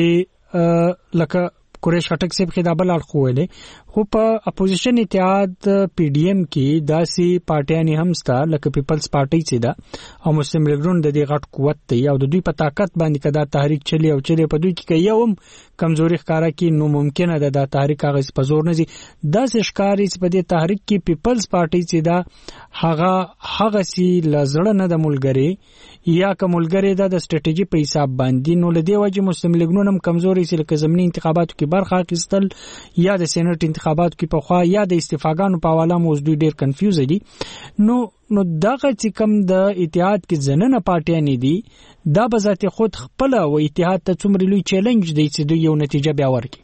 چې لکه قریش خټک صاحب خدا بل اړخ ویلې خو په اپوزیشن اتحاد پی ډی ایم کې داسي پارټیان هم ستا لکه پیپلز پارټي چې دا او مسلم لیگ ګوند د دې غټ قوت دی او د دوی په طاقت باندې کدا تحریک چلی او چلی په دوی کې یو هم کمزوري ښکارا کې نو ممکنه ده د تحریک هغه په زور نه زی داسې ښکاری چې په دې تحریک کې پیپلز پارټي چې دا هغه هغه سي لزړه نه د ملګری یا کوملګری دا د سټریټیجی په حساب باندې نو لدی وجه مسلم لیگ ګوند هم کمزوري سي لکه زمینی انتخاباتو کې برخه اخیستل یا د سېنات انتخاباتو کې په خوا یا د استفاګانو په حواله موږ دوی ډیر کنفیوز دي نو نو دغه چې کوم د اتحاد کې زننه پارټیان دي دا به ذات خود خپل او اتحاد ته څومره لوی چیلنج دی چې دوی یو نتیجه بیا ورکړي.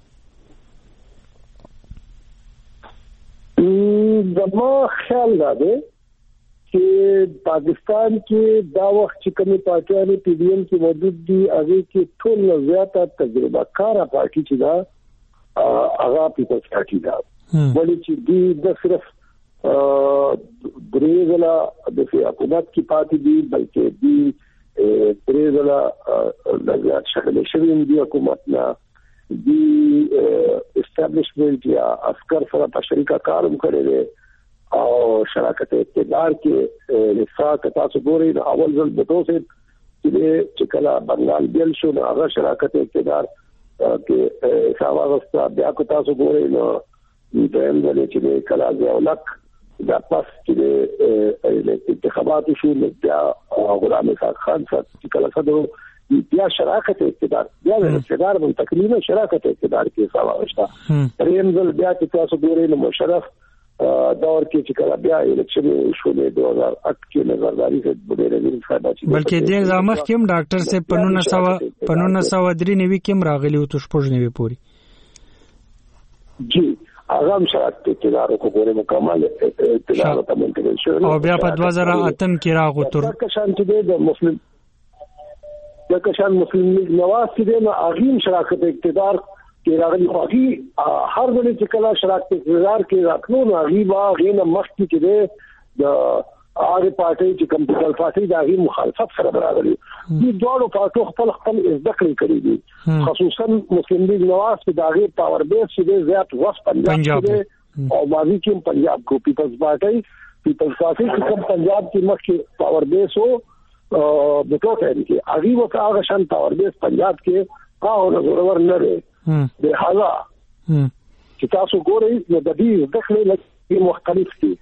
زما خیال دی چې پاکستان کې دا وخت چې کومه پارټیان پی ډی ایم کې موجود دي هغه کې ټول زیاته تجربه کار پارټي چې دا هغه پیپلز پارټي دا ولې چې دی د صرف درې ځله د حکومت کې پاتې دي بلکې دی درې ځله د زیات شکل شوی دی حکومت نه دی استابلیشمنت یا عسكر سره په شریکه کارم کړی دی او شراکت اقتدار کې نفاق تاسو ګورئ نو اول ځل به تاسو چې کله بنگال بیل شو نو هغه شراکت اقتدار کې ساواغستا بیا کو تاسو ګورئ نو دیم ځل چې کله ځولک دا پاس چې انتخابات شو نو بیا غلام خان چې کله صدر بیا شراکت اقتدار بیا د اقتدار په تقریبا شراکت اقتدار کې ساواغستا دیم ځل بیا چې تاسو ګورئ نو مشرف دور کې چې کله بیا الیکشن شولې دوه هزار اټ کې نظرداري سے ډېر لري ښه بلکې دې ځامخ کې هم ډاکټر سے پنونه سوا پنونه سوا درې نیوي کې راغلی او تشپوج نیوي پوری جی اغام شرط اقتدار کو ګوره مکمل اقتدار ته منتقل شو او بیا په دوه زره اتم کې راغو تر کشان چې د مسلم د کشان مسلم لیگ نواز چې د اغیم شراکت اقتدار کې راغلي خو هر ځل چې کله شراکت اقتدار کې راکلو نو غیبا غینه مخکې چې د هغه پارټي چې کمپیوټر پارټي د هغه مخالفت سره راغلي دي دوه پارټو خپل خپل ذکر کړی دي خصوصا مسلم لیگ نواز په داغه پاور بیس چې زیات وس پنجاب کې او ماضي کې پنجاب کو پیپلز پارټي پیپلز پارټي چې پنجاب کې مخکې پاور بیس او د ټوټه کې هغه وکړه هغه شان پاور بیس پنجاب کې کاوه ضرور نه لري د حالا چې تاسو ګورئ نو د دې دخل له مختلف دي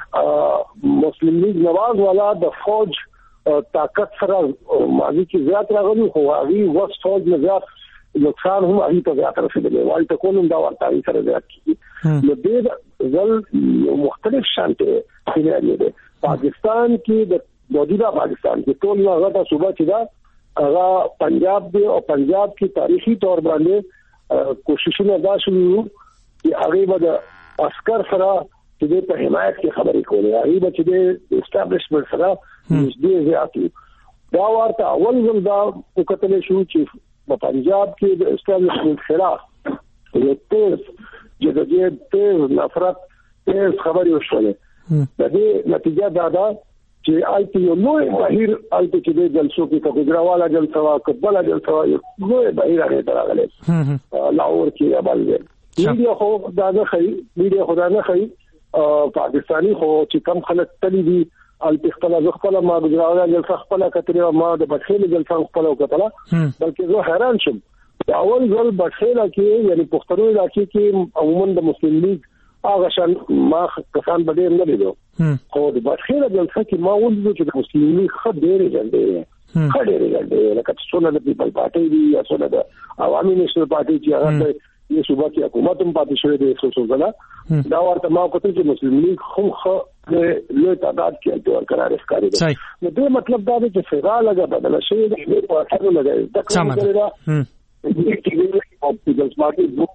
مسلم لیگ نواز والا د فوج طاقت سره ماضي کې زیات راغلي خو هغه وس فوج نه زیات نقصان هم هغه ته زیات رسیدلی وایي ته کوم دا ورته سره زیات کیږي نو دې ځل مختلف شانته سیناريو ده پاکستان کې د موجوده پاکستان کې ټول هغه صوبه چې دا هغه پنجاب دی او پنجاب کې تاریخي تور باندې کوششونه دا شروع چې هغه به د عسكر سره چې په حمایت کې خبرې کولې هغه به چې د اسټابلیشمنت سره نږدې زیاتو دا ورته اول ځل دا وکتل شو چې په پنجاب کې د اسټابلیشمنت خلاف یو تیز جدي تیز نفرت تیز خبرې وشولې د دې نتیجه دا ده چې آی ټي یو نوې بهیر آی ټي کې د جلسو کې کډګراواله جلسه وا کبله جلسه وا نوې بهیر هغه تراغله لاور کې ابل دی میډیا خو دا نه خي میډیا خو دا نه خي پاکستانی خو چې کم خلک تللی دي ال تخلا زخلا ما کډګراواله جلسه خپل کتره ما د بخیل جلسه خپل وکړه بلکې زه حیران شم اول ځل بخیل کې یعنی پښتون علاقې کې عموما د مسلم لیگ هغه شان ما کسان بډیر نه لیدو خو د بخیره جلسه کې ما ولې چې د مسلم لیگ خبرې جنډې خبرې جنډې لکه څونه د پیپل پارټي دی یا څونه د عوامي نېشنل پارټي چې هغه یې صوبه کې حکومت هم پاتې شوی دی څو څو ځله دا ورته ما کوته چې مسلم لیگ خو خو له تعداد کې اعتبار قرار ښکاري نو دې مطلب دا دی چې فضا لګا بدل شي د په اړه لګي د کومه دا هم د پیپلز پارټي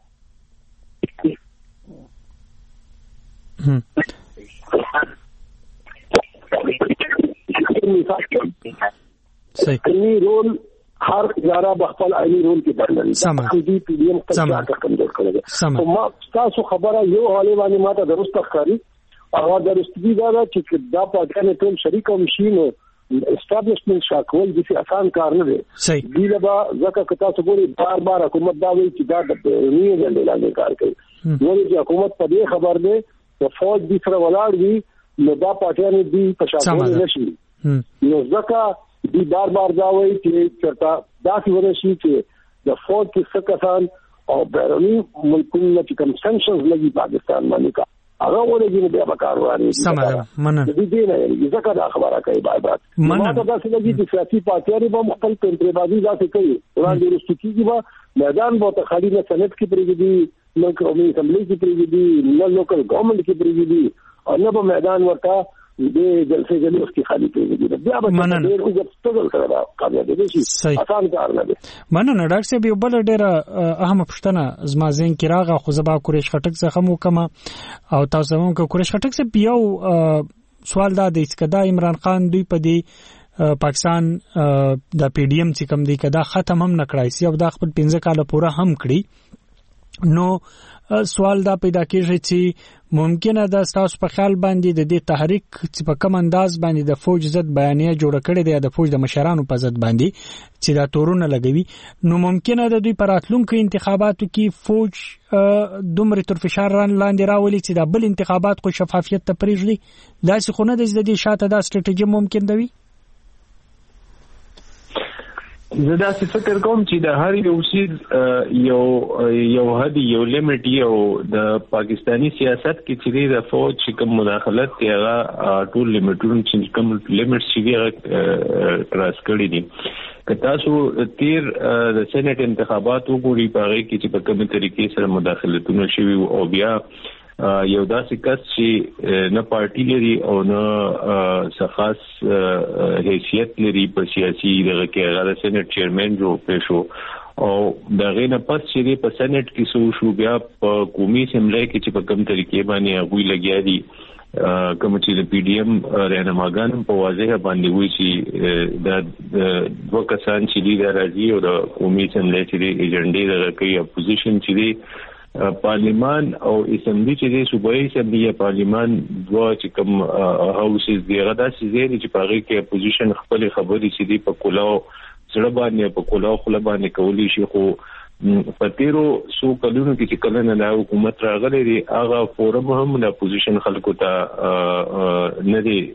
صحیح رول هر اداره بخپل عیني رول کې بدلوي د دې پی ډی ایم څخه کمزور کړي او ما تاسو خبره یو حواله باندې ماته درست ښکاري هغه درستګي دا چې دا پاتانه ټول شریک او مشینو اسټابلیشمنت شاکول د آسان کار نه دی دی لبا ځکه که تاسو ګورئ بار بار حکومت دا وایي چې دا د نیو جنډې لاندې کار کوي نو چې حکومت په دې خبر دی چې فوج د سره ولاړ وي نو دا پاتانه دی په شاکول نشي نو ځکه دی بار بار دا وایي چې چرته دا څه ورشي چې د فوج کې څه کسان او بیرونی ملکونو چې کوم سانکشنز لګي پاکستان باندې هغه ولګي بیا به کار واري سمه مننه د دې نه ځکه دا خبره کوي بار بار ما ته دا څه لګي چې سیاسي پارټیانې به مختلف تنظیماتي ذات کوي وړاندې رسټیږي به میدان به خالي نه سنت کې پریږدي نو قومي اسمبلی کې پریږدي نو لوکل ګورنمنت کې پریږدي او نه به میدان ورته د جلسې جلوس کې خالي کېږي بیا به ډېر وګت ستګل سره کامیابی دي شي آسان کار نه دی مننه ډاکټر صاحب یو بل ډېر اهم پښتنه زما زین کې راغه خو زبا قریش خټک څخه مو کما او تاسو هم کو قریش خټک څخه یو سوال دا دی چې دا عمران خان دوی په دې پاکستان د پی ډی ایم چې کوم دی کدا ختم هم نکړای سی او دا خپل پنځه کال پورا هم کړی نو سوال دا پیدا کیږي چې ممکنه ده تاسو په خیال باندې د دې تحریک چې په کوم انداز باندې د فوج ضد بیانیه جوړ کړي دی د فوج د مشرانو په ضد باندې چې دا تورونه لګوي نو ممکنه ده دوی پر راتلونکو انتخاباتو کې فوج دومره تر فشار لاندې راولي چې د بل انتخابات کو شفافیت ته پریږدي دا څه خونه د دې شاته دا ستراتیژي ممکن دی زه دا څه فکر کوم چې د هر یو شی یو یو حد یو لیمټ یو د پاکستانی سیاست کې چې د فوج کوم مداخلت کې هغه ټول لیمټونه چې کوم لیمټ چې هغه کراس کړی دي که تاسو تیر د سېنات انتخابات وګورئ په هغه کې چې په کومه طریقې سره مداخلتونه شوي او بیا یو داسې کس چې نه پارټي لري او نه سخاص حیثیت لري په سیاسي دغه کې هغه سېنات چیرمن جوړ کړ شو او دغه نه پس چې په سېنات کې سو شو بیا په قومي اسمبلی کې چې په کوم طریقې باندې هغه لګیا دي کوم چې د پی ډی ایم رهنماګان په واضح باندې وی چې د دوه کسان چې دي د راځي او د قومي اسمبلی چې د ایجنډې دغه کوي اپوزیشن چې دي پارلیمان او اسمبلی چې د صوبایي اسمبلی یا پارلیمان دوه چې کوم هاوسز دی هغه داسې ځای چې په هغه کې اپوزیشن خپل خبرې چې دی په کولاو سره باندې په کولاو خپل باندې کولی شي خو په تیرو سو کلونو کې چې کله نه د حکومت راغلی دی هغه فورم هم د اپوزیشن خلکو ته نه دی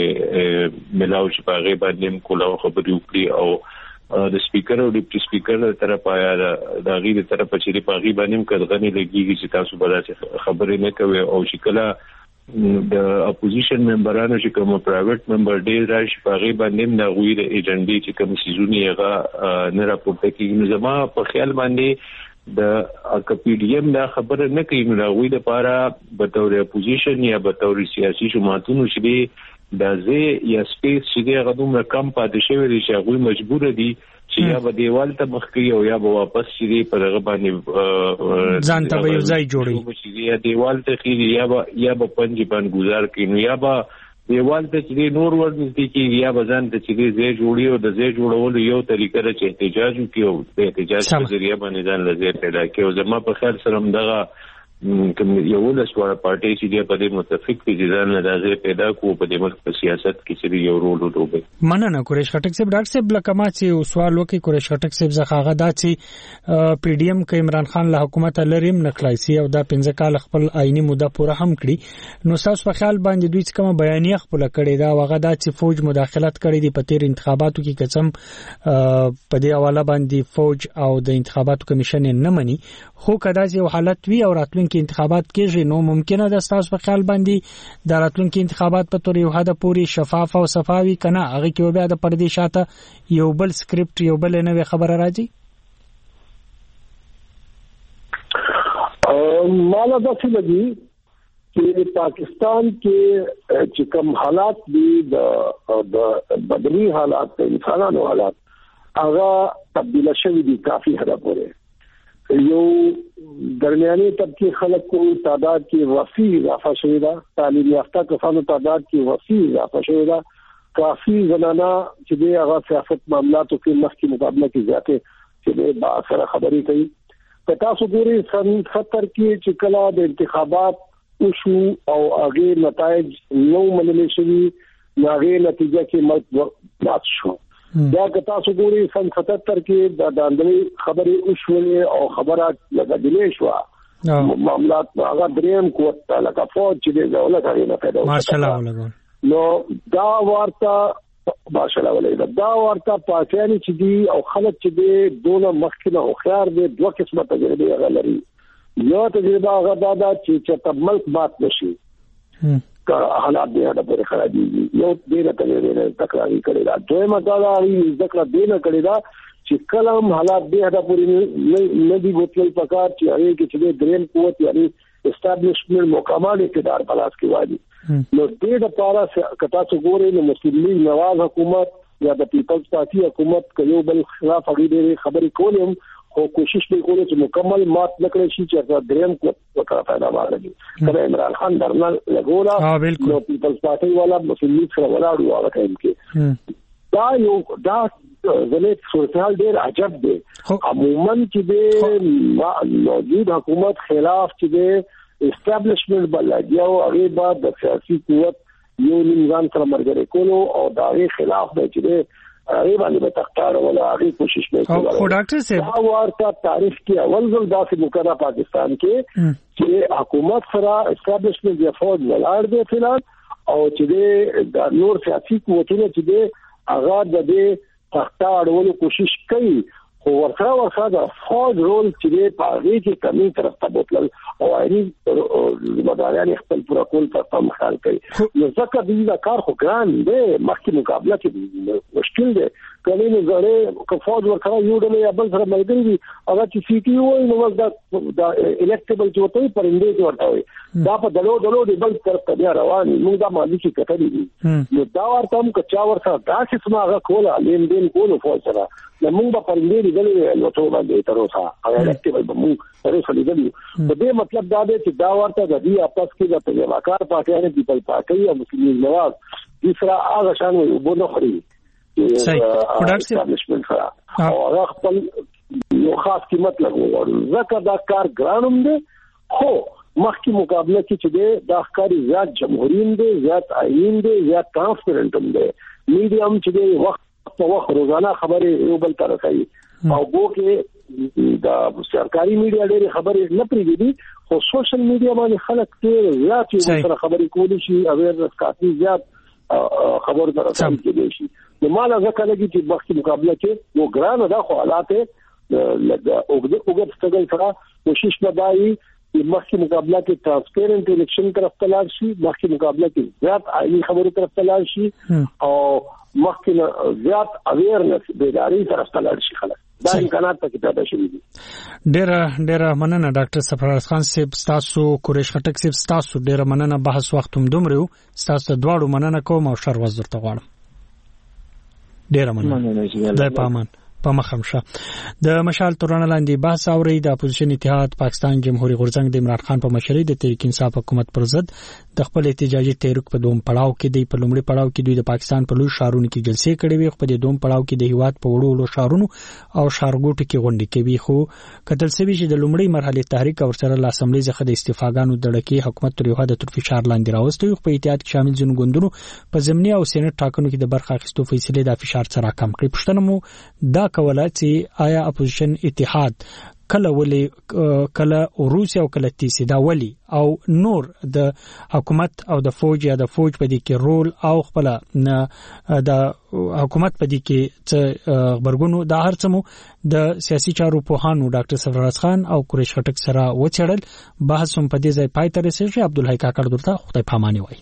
ملاو چې په هغه باندې کولاو خبرې وکړي او د سپیکر او ډیپټي سپیکر تر طرفه یا د غیر طرفه چې په غي باندې کډغنی لګیږي چې تاسو به خبرې نه کوي او شکله د اپوزیشن ممبرانو چې کوم پرایویټ ممبر ډیر راشي په غي باندې د غوی د ایجنډي چې کوم سيزونی هغه نه راپورته کیږي نو زما په خیال باندې د اکپیډیم دا خبره نه کوي نو غوی د لپاره به تور اپوزیشن یا به تور سیاسي جماعتونو چې دا زه یا سپیس چې دغه دومره کم پاتې شوی دي چې هغه مجبور دي چې یا به دیوال ته مخ کوي او یا به واپس چې په دغه باندې ځان ته یو ځای جوړي چې یا دیوال ته خېږي یا به یا به پنځه باندې گزار کوي نو یا به دیوال ته چې نور ورنږدې کیږي یا به ځان ته چې زه جوړي او د زه جوړولو یو طریقه ده چې احتجاج وکړي او د احتجاج په ذریعہ باندې ځان لږه پیدا کوي او زما په خیال سره دغه کوم یو ولسوال پارټي چې په دې متفق دي ځان نه راځي پیدا کوو په دې ملک په سیاست کې چې یو رول ولوبي مننه قریش خټک صاحب ډاکټر صاحب لکه ما چې سوال وکي قریش خټک صاحب زخه غدا چې پی ډی ایم کې عمران خان له حکومت لریم نکلایسي او دا پنځه کال خپل آئینی موده پوره هم کړی نو تاسو په خیال باندې دوی څه کوم بیانیه خپل کړی دا وغه دا چې فوج مداخلت کړی دی په تیر انتخاباتو کې قسم په دې حواله باندې فوج او د انتخاباتو کمیشن نه مني خو کدا چې حالت وی او راتلونکي کې انتخابات کېږي نو ممکنه ده تاسو په خیال باندې د راتلونکي انتخابات په تور یو حد پوری شفاف او صفاوي کنه هغه کې بیا د پردي شاته یو بل سکرپټ یو بل نوې خبره راځي مالا دا څه لګي چې پاکستان کې چې کوم حالات دي د بدري حالات د انسانانو حالات هغه تبدیل شوي دي کافي حد پورې یو درمیاني طبقه خلکو تعداد کې وسیع اضافه شوی دا تعلیم یافته کسانو تعداد کې وسیع اضافه شوی دا کافي زنانه چې د هغه سیاست معاملاتو کې مخکې مقابله کې زیاته چې د با اثر خبرې کوي په تاسو ګوري سن ستر کې چې کله د انتخابات وشو او هغه نتایج نو منلې شوی هغه نتیجه کې ملک مات شو دا که تاسو ګوري سن ستر کې د داندلې خبرې وشولې او خبره لګېدلې شو معاملات هغه دریم کوټه لکه فوج چې د دولت هغه نه پیدا ماشاءالله ولګون نو دا ورته ماشاءالله ولګون دا ورته پاتېانی چې دی او خلک چې دی دونه مخکنه او خيار دی دوه قسمه تجربه هغه لري یو تجربه هغه دا چې چې ملک بات نشي حالات دی دا پر خرابېږي یو ډېر تلې تکراری کړي دا دوی مګاله ای ذکر دینه کړي دا چې کلام حالات دی دا پوری نه دی بوتل پکار چې هغه کې چې دریم قوت یعنی اسټابلیشمنت مکمل اقتدار پلاس کې وایي نو دې د پاره کتا څو ګوري نو مسلم لیگ نواز حکومت یا د پیپلز پارټي حکومت کيو بل خلاف هغه خبرې کولم خو کوشش به کوله چې مکمل مات نکړي شي چې دریم کو وکړه پیدا وایي کله عمران خان درنه لګولا نو پیپلز پارټي والا مسلم لیگ سره ولاړو هغه ټایم کې دا یو دا زموږ صورتحال ډېر عجب دی عموما چې د موجود حکومت خلاف چې د اسټابلیشمنت بلګیا او هغه بعد د سیاسي قوت یو نظام سره مرګره کولو او دا غي خلاف دی چې هغه باندې به تختار ولا هغه کوشش وکړي خو ډاکټر صاحب دا ورته تاریخ کې اول ځل داسې مقرره پاکستان کې چې حکومت سره اسټابلیشمنت یا فوج ولاړ دی فلان او چې د نور سیاسي قوتونو چې د هغه د تختار ولو کوشش کوي خو ورسره ورسره د فوج رول چې په هغه کې کمی طرف ته بوتل او اړین مداريان خپل پورا کول ته مخال کوي نو ځکه دې دا کار خو ګران دی مخکې مقابله کې مشکل دی کله نو غره که فوج ورسره یو ډول یا بل سره ملګری دي هغه چې سی ټي یو نو دا دا الکټیبل چې وته پرندې کې ورته وي دا په دلو دلو دی بل طرف ته بیا روان موږ دا مالي کې کتلې دي نو دا ورته هم کچا ورسره دا چې سماغه کوله لین دین کول فوج سره نو موږ په پرندې لګلې نو ته باندې تر اوسه هغه الکټیبل به موږ تر اوسه لګلې په دې مطلب دا دی چې دا ورته د دې اپس کې د تجربهکار پارټیانو د خپل پارټي او مسلمان نواز دوسرا هغه شان وي وبونه خوري صحیح پروډکشن سره او هغه خپل یو خاص قیمت لګول ځکه دا کار ګرانم دی خو مخکې مقابله کې چې دی دا ښکاري زیات جمهوریت دی زیات آئین دی زیات ترانسپیرنت هم دی میډیم چې دی وخت په وخت روزانه خبرې یو بل ته رسوي او بو کې دا سرکاري میډیا ډېر خبرې نه پریږدي خو سوشل میډیا باندې خلک ډېر زیات یو بل سره خبرې کولی شي اویرنس کافي زیات خبر در رسول کې شي نو مال ځکه لګي چې مخکې مقابله کې یو ګران ده خو حالات لږ اوګد اوګد ستګل سره کوشش بدایي چې مخکې مقابله کې ترانسپیرنت الیکشن طرف ته لاړ شي مخکې مقابله کې زیات آئینی خبرو طرف ته لاړ شي او مخکې زیات اویرنس بیداری طرف ته لاړ شي خلک دا امکانات پکې پیدا شوي دي ډېر ډېر مننه ډاکټر سفرارز خان صاحب تاسو قریش خټک صاحب تاسو ډېر مننه بحث وخت هم دومره تاسو دواړو مننه کوم او شر وزر ته غواړم ډېر مننه د پامان په مخمشه د مشال تورن لاندې بحث اوري د اپوزیشن اتحاد پاکستان جمهوریت غورځنګ د عمران خان په مشرۍ د تحریک انصاف حکومت پر ضد د خپل احتجاجي تحریک په دوم پړاو کې دی په لومړي پړاو کې دوی د پاکستان په لوی شهرونو کې جلسې کړې وي خو په دوم پړاو کې د هیواد په وړو وړو شهرونو او شهرګوټو کې غونډې کوي خو کتل سوي چې د لومړي مرحله تحریک او سره له اسمبلی څخه د استفاګانو دړکې حکومت تر یو حد تر فشار لاندې راوستي په اتحاد کې شامل ځینو ګوندونو په ضمني او سېنات ټاکنو کې د برخه اخیستو فیصله د فشار سره کم کړي پښتنه مو دا کوله چې آیا اپوزیشن اتحاد کله ولی کله روسیا او کله تیسی دا ولی او نور د حکومت او د فوج یا د فوج په دې کې رول او خپل د حکومت په دې کې څه خبرګونو د هرڅمو د سیاسي چارو په هانو ډاکټر سفرارز خان او قریش خټک سره وچړل بحث هم په دې ځای پای ته رسیدي عبدالحی کاکړ درته خدای پاماني وای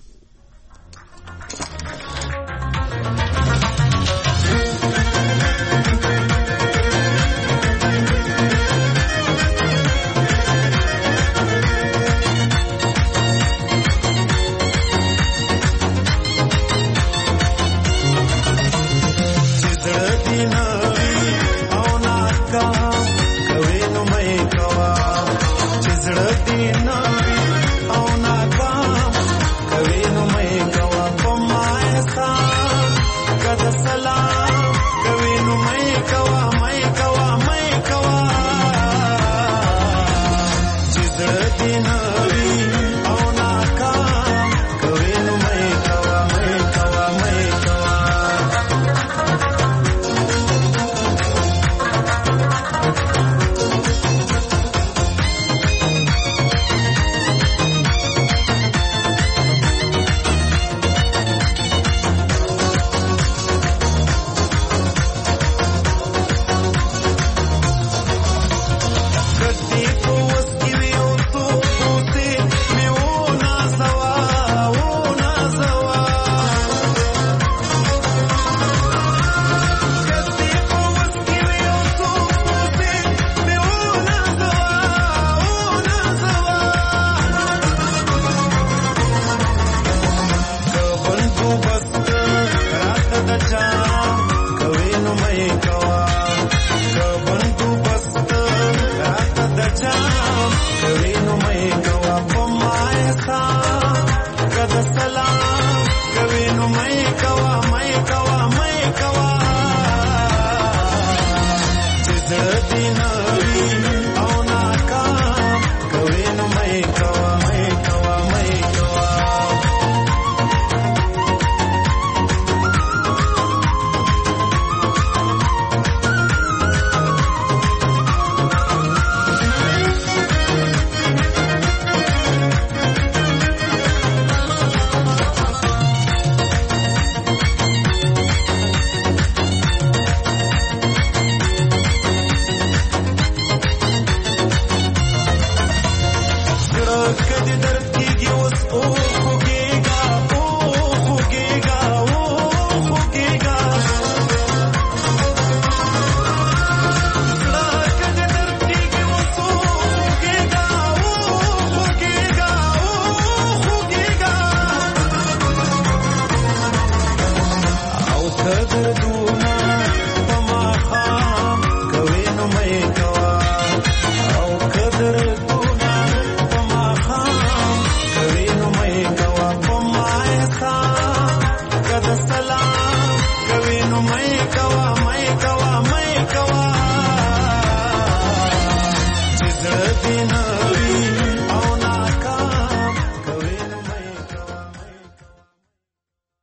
Kowe no mai